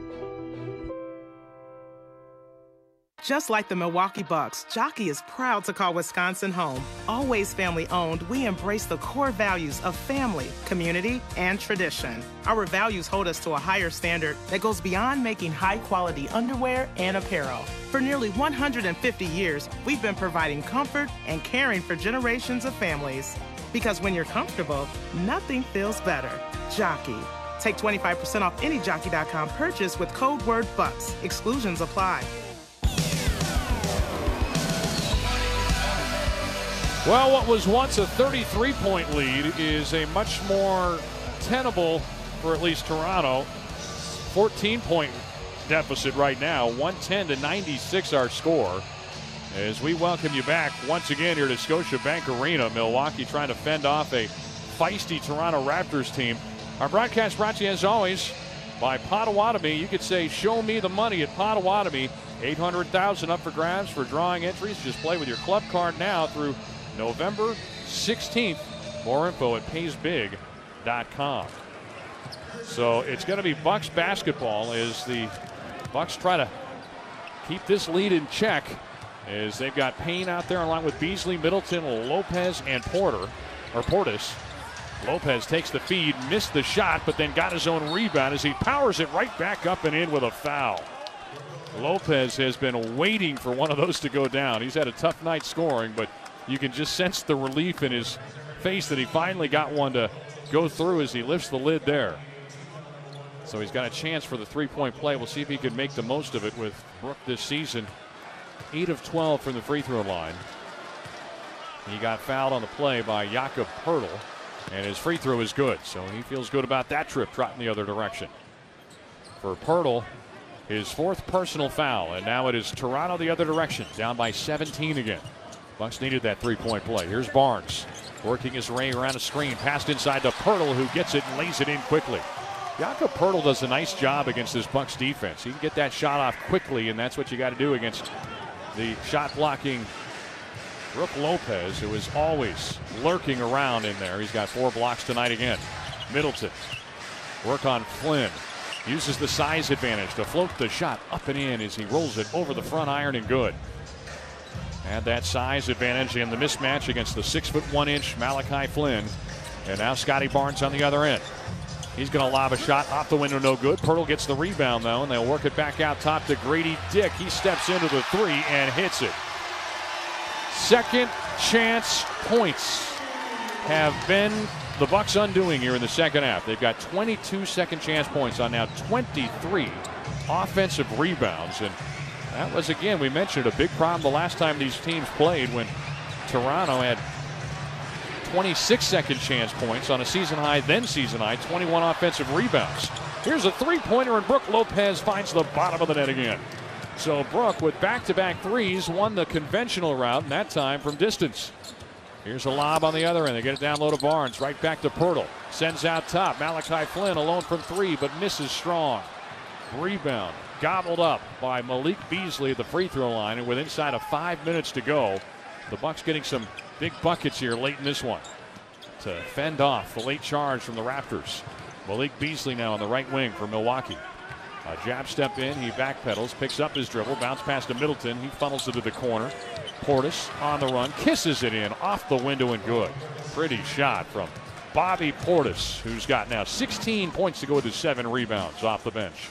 I: Just like the Milwaukee Bucks, Jockey is proud to call Wisconsin home. Always family-owned, we embrace the core values of family, community, and tradition. Our values hold us to a higher standard that goes beyond making high-quality underwear and apparel. For nearly one hundred fifty years, we've been providing comfort and caring for generations of families. Because when you're comfortable, nothing feels better. Jockey. Take twenty-five percent off any Jockey dot com purchase with code word BUCKS. Exclusions apply.
A: Well, what was once a thirty-three point lead is a much more tenable, for at least Toronto, fourteen point deficit right now, one ten to ninety-six our score. As we welcome you back once again here to Scotiabank Arena, Milwaukee trying to fend off a feisty Toronto Raptors team. Our broadcast brought to you as always by Potawatomi. You could say show me the money at Potawatomi. eight hundred thousand dollars up for grabs for drawing entries. Just play with your club card now through November sixteenth. More info at pays big dot com. So it's going to be Bucks basketball as the Bucks try to keep this lead in check, as they've got Payne out there along with Beasley, Middleton, Lopez, and Porter, or Portis. Lopez takes the feed, missed the shot, but then got his own rebound as he powers it right back up and in with a foul. Lopez has been waiting for one of those to go down. He's had a tough night scoring, but you can just sense the relief in his face that he finally got one to go through as he lifts the lid there. So he's got a chance for the three-point play. We'll see if he can make the most of it with Brook this season. eight of twelve from the free throw line. He got fouled on the play by Jakob Poeltl, and his free throw is good. So he feels good about that trip, trotting the other direction. For Poeltl, his fourth personal foul, and now it is Toronto the other direction, down by seventeen again. Bucks needed that three-point play. Here's Barnes working his way around a screen. Passed inside to Poeltl, who gets it and lays it in quickly. Jakob Poeltl does a nice job against this Bucks defense. He can get that shot off quickly, and that's what you got to do against the shot-blocking Brook Lopez, who is always lurking around in there. He's got four blocks tonight again. Middleton, work on Flynn. Uses the size advantage to float the shot up and in as he rolls it over the front iron and good. Had that size advantage in the mismatch against the six foot one inch Malachi Flynn. And now Scotty Barnes on the other end. He's going to lob a shot off the window, no good. Poeltl gets the rebound though, and they'll work it back out top to Grady Dick. He steps into the three and hits it. Second chance points have been the Bucks' undoing here in the second half. They've got twenty-two second chance points on now twenty-three offensive rebounds. And that was, again, we mentioned, a big problem the last time these teams played, when Toronto had twenty-six second chance points on a season high, then season high, twenty-one offensive rebounds. Here's a three-pointer, and Brook Lopez finds the bottom of the net again. So Brook, with back-to-back threes, won the conventional route, and that time from distance. Here's a lob on the other end. They get it down low to Barnes. Right back to Pirtle. Sends out top. Malachi Flynn alone from three, but misses strong. Rebound gobbled up by Malik Beasley at the free throw line, and with inside of five minutes to go, the Bucks getting some big buckets here late in this one to fend off the late charge from the Raptors. Malik Beasley now on the right wing for Milwaukee. A jab step in, he backpedals, picks up his dribble, bounce pass to Middleton. He funnels it to the corner. Portis on the run, kisses it in, off the window and good. Pretty shot from Bobby Portis, who's got now sixteen points to go with his seven rebounds off the bench.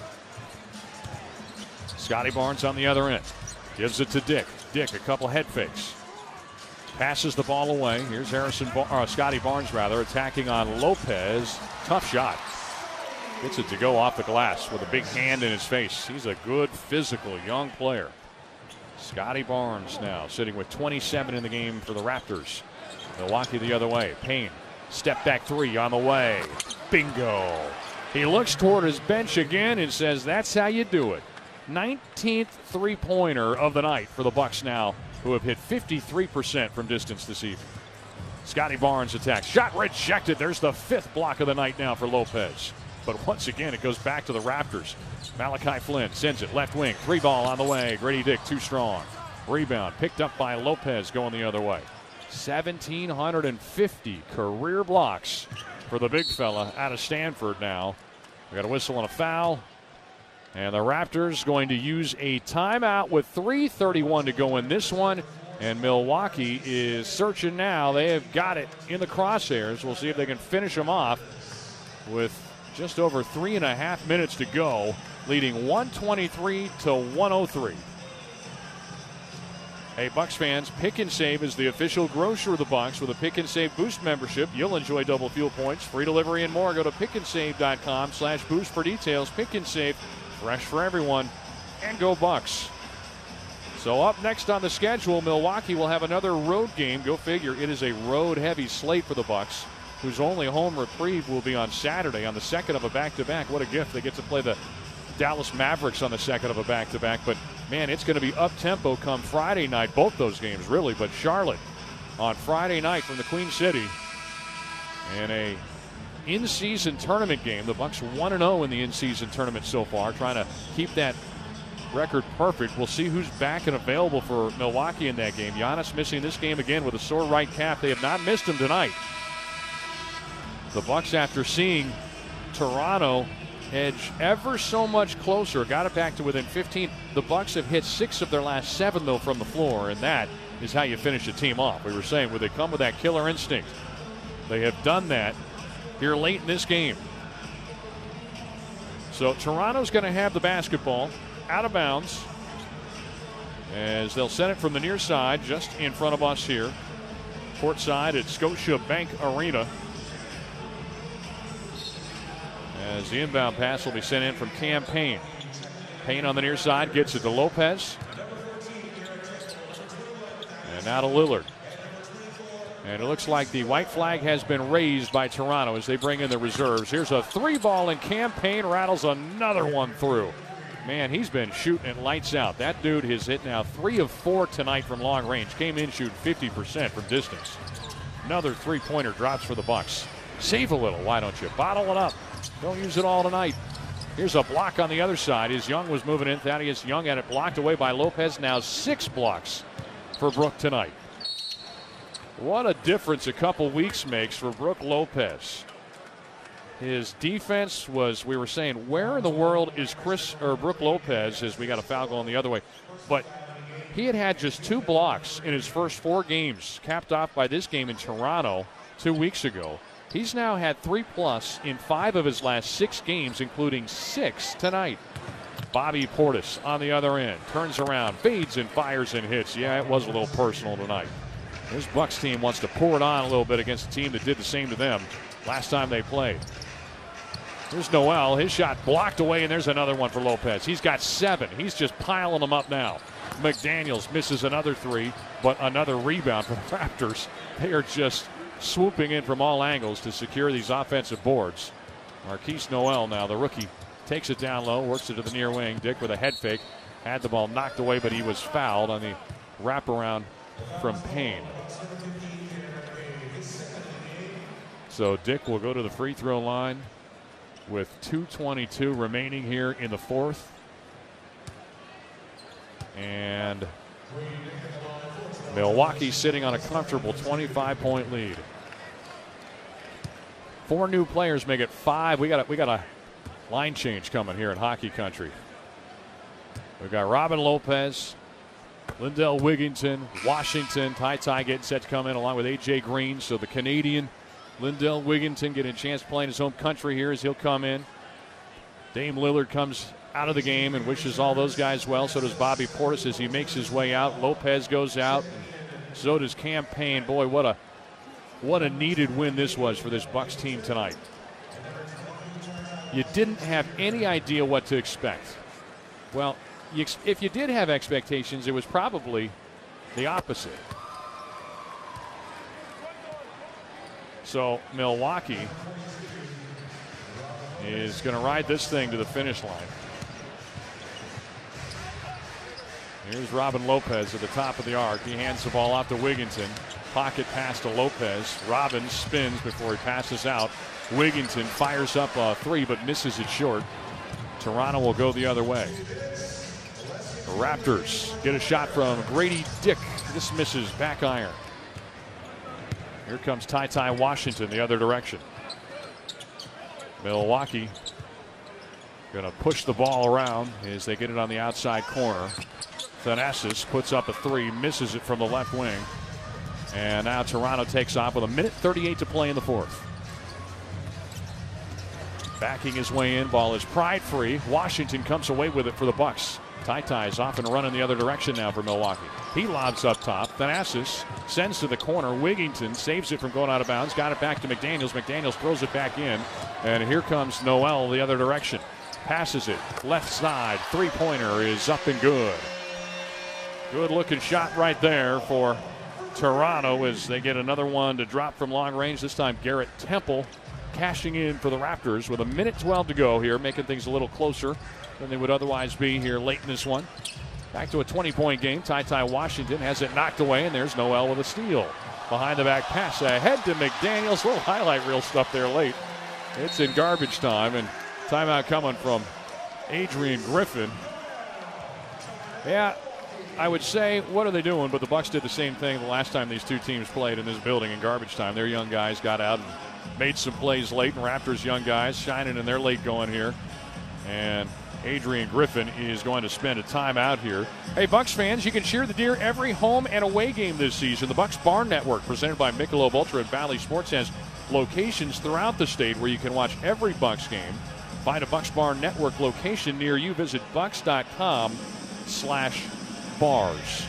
A: Scotty Barnes on the other end. Gives it to Dick. Dick, a couple head fakes. Passes the ball away. Here's Harrison, Bar- uh, Scotty Barnes rather, attacking on Lopez. Tough shot. Gets it to go off the glass with a big hand in his face. He's a good physical young player. Scotty Barnes now sitting with twenty-seven in the game for the Raptors. Milwaukee the other way. Payne, step back three on the way. Bingo. He looks toward his bench again and says, that's how you do it. nineteenth three-pointer of the night for the Bucks now, who have hit fifty-three percent from distance this evening. Scotty Barnes attacks. Shot rejected. There's the fifth block of the night now for Lopez. But once again, it goes back to the Raptors. Malachi Flynn sends it left wing. Three ball on the way. Grady Dick too strong. Rebound picked up by Lopez going the other way. one thousand seven hundred fifty career blocks for the big fella out of Stanford now. We got a whistle and a foul. And the Raptors going to use a timeout with three thirty-one to go in this one. And Milwaukee is searching now. They have got it in the crosshairs. We'll see if they can finish them off with just over three and a half minutes to go, leading one twenty-three to one oh three. Hey, Bucks fans, Pick and Save is the official grocer of the Bucks. With a Pick and Save Boost membership, you'll enjoy double fuel points, free delivery, and more. Go to pickandsave.com slash boost for details. Pick and Save, fresh for everyone, and go Bucks. So up next on the schedule, Milwaukee will have another road game. Go figure, it is a road-heavy slate for the Bucks, whose only home reprieve will be on Saturday on the second of a back-to-back. What a gift. They get to play the Dallas Mavericks on the second of a back-to-back. But, man, it's going to be up-tempo come Friday night, both those games, really. But Charlotte on Friday night from the Queen City in a in-season tournament game. The Bucks one and oh in the in-season tournament so far, trying to keep that record perfect. We'll see who's back and available for Milwaukee in that game. Giannis missing this game again with a sore right calf. They have not missed him tonight. The Bucks, after seeing Toronto edge ever so much closer, got it back to within fifteen. The Bucks have hit six of their last seven, though, from the floor, and that is how you finish a team off. We were saying, would they come with that killer instinct? They have done that here late in this game. So Toronto's going to have the basketball out of bounds as they'll send it from the near side, just in front of us here, courtside at Scotia Bank Arena. As the inbound pass will be sent in from Cam Payne. Payne on the near side gets it to Lopez. And now to Lillard. And it looks like the white flag has been raised by Toronto as they bring in the reserves. Here's a three ball, and Cam Payne rattles another one through. Man, he's been shooting it lights out. That dude has hit now three of four tonight from long range. Came in shooting fifty percent from distance. Another three-pointer drops for the Bucks. Save a little, why don't you? Bottle it up. Don't use it all tonight. Here's a block on the other side as Young was moving in. Thaddeus Young had it blocked away by Lopez. Now six blocks for Brook tonight. What a difference a couple weeks makes for Brook Lopez. His defense was, we were saying, where in the world is Chris or Brook Lopez, as we got a foul going the other way. But he had had just two blocks in his first four games, capped off by this game in Toronto two weeks ago. He's now had three plus in five of his last six games, including six tonight. Bobby Portis on the other end. Turns around, fades and fires and hits. Yeah, it was a little personal tonight. This Bucks team wants to pour it on a little bit against a team that did the same to them last time they played. Here's Noel. His shot blocked away, and there's another one for Lopez. He's got seven. He's just piling them up now. McDaniels misses another three, but another rebound for the Raptors. They are just swooping in from all angles to secure these offensive boards. Marquise Noel now, the rookie, takes it down low, works it to the near wing. Dick with a head fake. Had the ball knocked away, but he was fouled on the wraparound from Payne. So Dick will go to the free throw line with two twenty-two remaining here in the fourth. And Milwaukee sitting on a comfortable twenty-five point lead. Four new players make it five. We got a, we got a line change coming here in hockey country. We've got Robin Lopez, Lindell Wigginton, Washington, Ty Ty getting set to come in along with A J Green. So the Canadian Lindell Wigginton getting a chance to play in his home country here as he'll come in. Dame Lillard comes out of the game and wishes all those guys well. So does Bobby Portis as he makes his way out. Lopez goes out. So does Cam Payne. Boy, what a what a needed win this was for this Bucks team tonight. You didn't have any idea what to expect. Well, you, if you did have expectations, it was probably the opposite. So Milwaukee is going to ride this thing to the finish line. Here's Robin Lopez at the top of the arc. He hands the ball out to Wigginton. Pocket pass to Lopez. Robin spins before he passes out. Wigginton fires up a three but misses it short. Toronto will go the other way. The Raptors get a shot from Grady Dick. This misses, back iron. Here comes Ty Ty Washington the other direction. Milwaukee going to push the ball around as they get it on the outside corner. Thanasis puts up a three, misses it from the left wing. And now Toronto takes off with a minute thirty-eight to play in the fourth. Backing his way in, ball is pried free. Washington comes away with it for the Bucks. Ty Ty is off and running the other direction now for Milwaukee. He lobs up top. Thanasis sends to the corner. Wigginton saves it from going out of bounds. Got it back to McDaniels. McDaniels throws it back in. And here comes Noel the other direction. Passes it. Left side. Three-pointer is up and good. Good looking shot right there for Toronto as they get another one to drop from long range. This time Garrett Temple cashing in for the Raptors with a minute twelve to go here, making things a little closer than they would otherwise be here late in this one. Back to a twenty-point game. Ty Ty Washington has it knocked away, and there's Noel with a steal. Behind the back pass ahead to McDaniels. A little highlight reel stuff there late. It's in garbage time, and timeout coming from Adrian Griffin. Yeah, I would say, what are they doing? But the Bucks did the same thing the last time these two teams played in this building in garbage time. Their young guys got out and made some plays late, and Raptors young guys shining in their late going here. And Adrian Griffin is going to spend a timeout here. Hey, Bucks fans, you can cheer the Deer every home and away game this season. The Bucks Barn Network, presented by Michelob Ultra and Valley Sports, has locations throughout the state where you can watch every Bucks game. Find a Bucks Barn Network location near you. Visit bucks.com slash bars.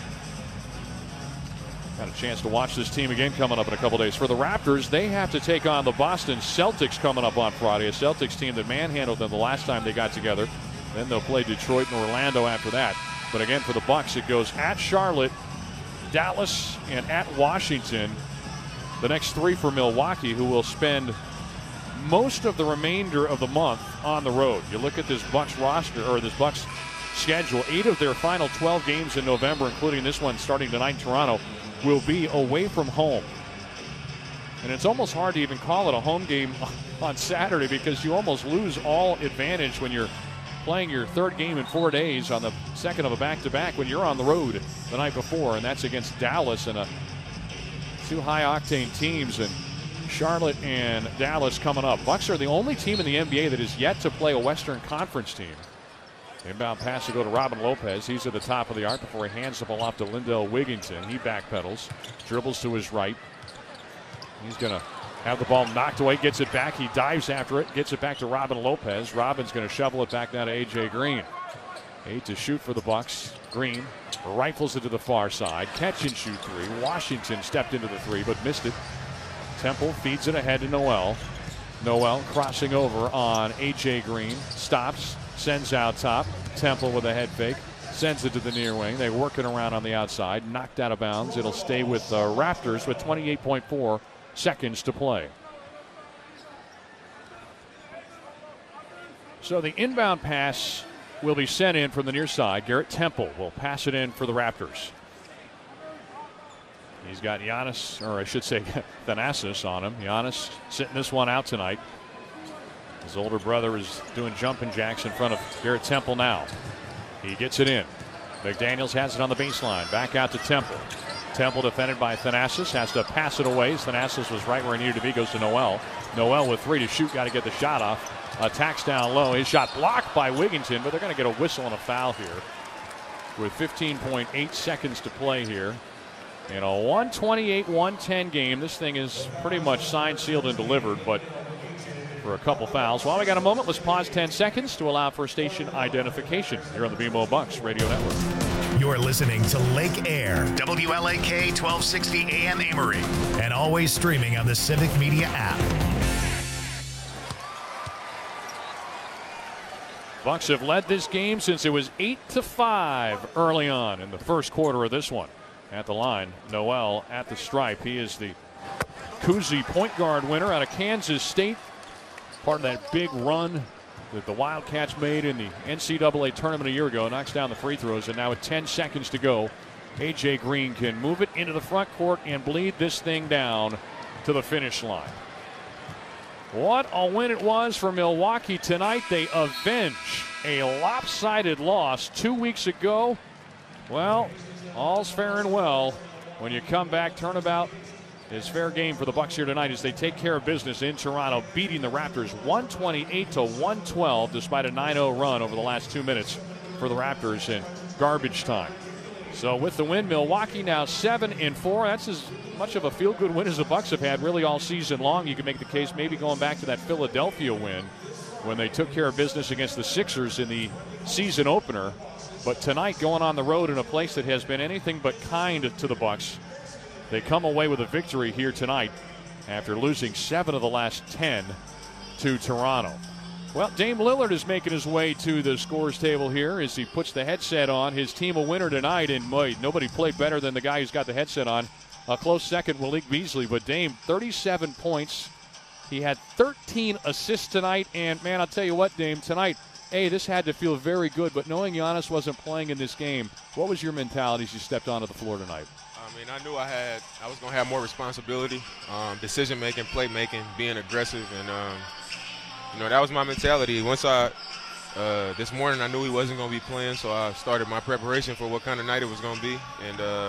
A: Got a chance to watch this team again coming up in a couple days. For the Raptors, they have to take on the Boston Celtics coming up on Friday, a Celtics team that manhandled them the last time they got together. Then they'll play Detroit and Orlando after that. But again, for the Bucks, it goes at Charlotte, Dallas, and at Washington. The next three for Milwaukee, who will spend most of the remainder of the month on the road. You look at this Bucks roster, or this Bucks schedule, eight of their final twelve games in November, including this one starting tonight in Toronto, will be away from home. And it's almost hard to even call it a home game on Saturday because you almost lose all advantage when you're playing your third game in four days on the second of a back-to-back when you're on the road the night before, and that's against Dallas and a two high-octane teams, and Charlotte and Dallas coming up. Bucks are the only team in the N B A that is yet to play a Western Conference team. Inbound pass to go to Robin Lopez. He's at the top of the arc before he hands the ball off to Lindell Wigginton. He backpedals, dribbles to his right. He's going to have the ball knocked away, gets it back. He dives after it, gets it back to Robin Lopez. Robin's going to shovel it back down to A J Green. Eight to shoot for the Bucks. Green rifles it to the far side. Catch and shoot three. Washington stepped into the three but missed it. Temple feeds it ahead to Noel. Noel crossing over on A J Green. Stops. Sends out top. Temple with a head fake. Sends it to the near wing. They work it around on the outside. Knocked out of bounds. It'll stay with the Raptors with twenty-eight point four seconds to play. So the inbound pass will be sent in from the near side. Garrett Temple will pass it in for the Raptors. He's got Giannis, or I should say Thanasis on him. Giannis sitting this one out tonight. His older brother is doing jumping jacks in front of Garrett Temple now. He gets it in. McDaniels has it on the baseline. Back out to Temple. Temple defended by Thanasis. Has to pass it away. Thanasis was right where he needed to be. Goes to Noel. Noel with three to shoot. Got to get the shot off. Attacks down low. His shot blocked by Wigginton, but they're going to get a whistle and a foul here with fifteen point eight seconds to play here. In a one twenty-eight one ten game, this thing is pretty much signed, sealed, and delivered, but for a couple fouls. While we got a moment, let's pause ten seconds to allow for station identification here on the B M O Bucks Radio Network.
K: You're listening to Lake Air, W L A K twelve sixty A M Amory, and always streaming on the Civic Media app.
A: Bucks have led this game since it was eight to five early on in the first quarter of this one. At the line, Noel at the stripe. He is the Cousy point guard winner out of Kansas State. Part of that big run that the Wildcats made in the N C double A tournament a year ago. Knocks down the free throws, and now with ten seconds to go, A J Green can move it into the front court and bleed this thing down to the finish line. What a win it was for Milwaukee tonight. They avenge a lopsided loss two weeks ago. Well, all's fair and well when you come back. Turnabout is fair game for the Bucks here tonight as they take care of business in Toronto, beating the Raptors one twenty-eight to one twelve despite a nine oh run over the last two minutes for the Raptors in garbage time. So with the win, Milwaukee now seven and four. That's as much of a feel-good win as the Bucks have had really all season long. You can make the case maybe going back to that Philadelphia win when they took care of business against the Sixers in the season opener. But tonight, going on the road in a place that has been anything but kind to the Bucks, they come away with a victory here tonight after losing seven of the last ten to Toronto. Well, Dame Lillard is making his way to the scores table here as he puts the headset on. His team a winner tonight, and boy, nobody played better than the guy who's got the headset on. A close second, Malik Beasley, but Dame, thirty-seven points. He had thirteen assists tonight, and man, I'll tell you what, Dame, tonight, hey, this had to feel very good, but knowing Giannis wasn't playing in this game, what was your mentality as you stepped onto the floor tonight?
E: I mean, I knew I had, I was going to have more responsibility, um, decision-making, play-making, being aggressive, and, um, you know, that was my mentality. Once I, uh, this morning, I knew he wasn't going to be playing, so I started my preparation for what kind of night it was going to be, and, uh,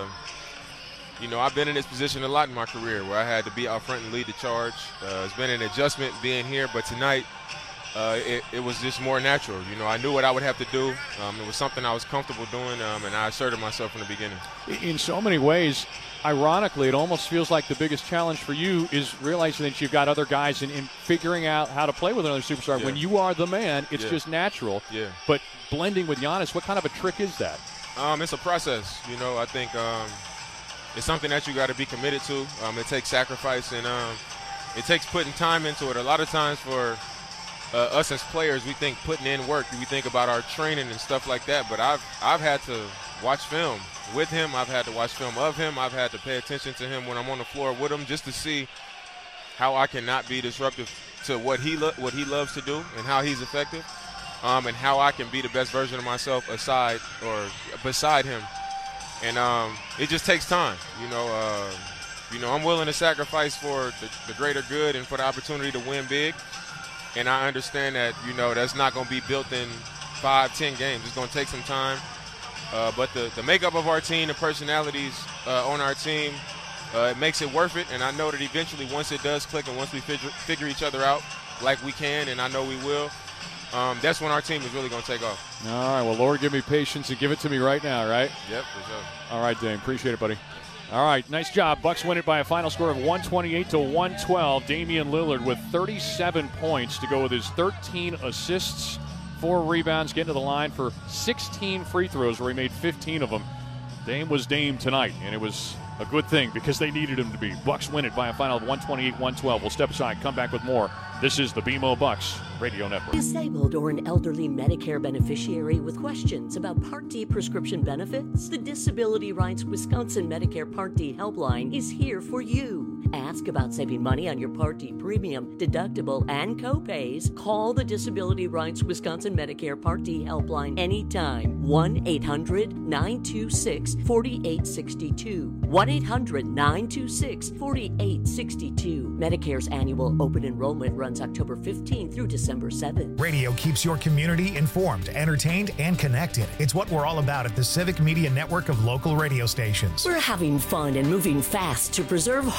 E: you know, I've been in this position a lot in my career where I had to be out front and lead the charge. Uh, it's been an adjustment being here, but tonight, Uh, it, it was just more natural. You know, I knew what I would have to do. Um, it was something I was comfortable doing, um, and I asserted myself from the beginning.
A: In so many ways, ironically, it almost feels like the biggest challenge for you is realizing that you've got other guys and, and figuring out how to play with another superstar.
E: Yeah.
A: When you are the man, it's
E: yeah.
A: just natural.
E: Yeah.
A: But blending with Giannis, what kind of a trick is that?
E: Um, it's a process. You know, I think um, it's something that you got to be committed to. Um, it takes sacrifice, and um, it takes putting time into it. A lot of times for – Uh, us as players, we think putting in work, we think about our training and stuff like that, but I've I've had to watch film with him, I've had to watch film of him, I've had to pay attention to him when I'm on the floor with him just to see how I cannot be disruptive to what he lo- what he loves to do and how he's effective, um, and how I can be the best version of myself aside or beside him. And um, it just takes time, you know. Uh, you know, I'm willing to sacrifice for the, the greater good and for the opportunity to win big. And I understand that, you know, that's not going to be built in five, ten games. It's going to take some time. Uh, but the, the makeup of our team, the personalities uh, on our team, uh, it makes it worth it. And I know that eventually once it does click and once we figure, figure each other out like we can, and I know we will, um, that's when our team is really going to take off.
A: All right, well, Lord, give me patience and give it to me right now, right?
E: Yep, for sure.
A: All right, Dame, appreciate it, buddy. All right, nice job. Bucks win it by a final score of one twenty-eight to one twelve. Damian Lillard with thirty-seven points to go with his thirteen assists, four rebounds, getting to the line for sixteen free throws where he made fifteen of them. Dame was Dame tonight, and it was a good thing because they needed him to be. Bucks win it by a final of one twenty-eight one twelve. We'll step aside, come back with more. This is the B M O Bucks Radio Network.
L: Disabled or an elderly Medicare beneficiary with questions about Part D prescription benefits? The Disability Rights Wisconsin Medicare Part D helpline is here for you. Ask about saving money on your Part D premium, deductible, and copays. Call the Disability Rights Wisconsin Medicare Part D helpline anytime. one eight hundred nine two six four eight six two. one eight hundred nine two six four eight six two. Medicare's annual open enrollment runs October fifteenth through December seventh.
K: Radio keeps your community informed, entertained, and connected. It's what we're all about at the Civic Media Network of local radio stations.
L: We're having fun and moving fast to preserve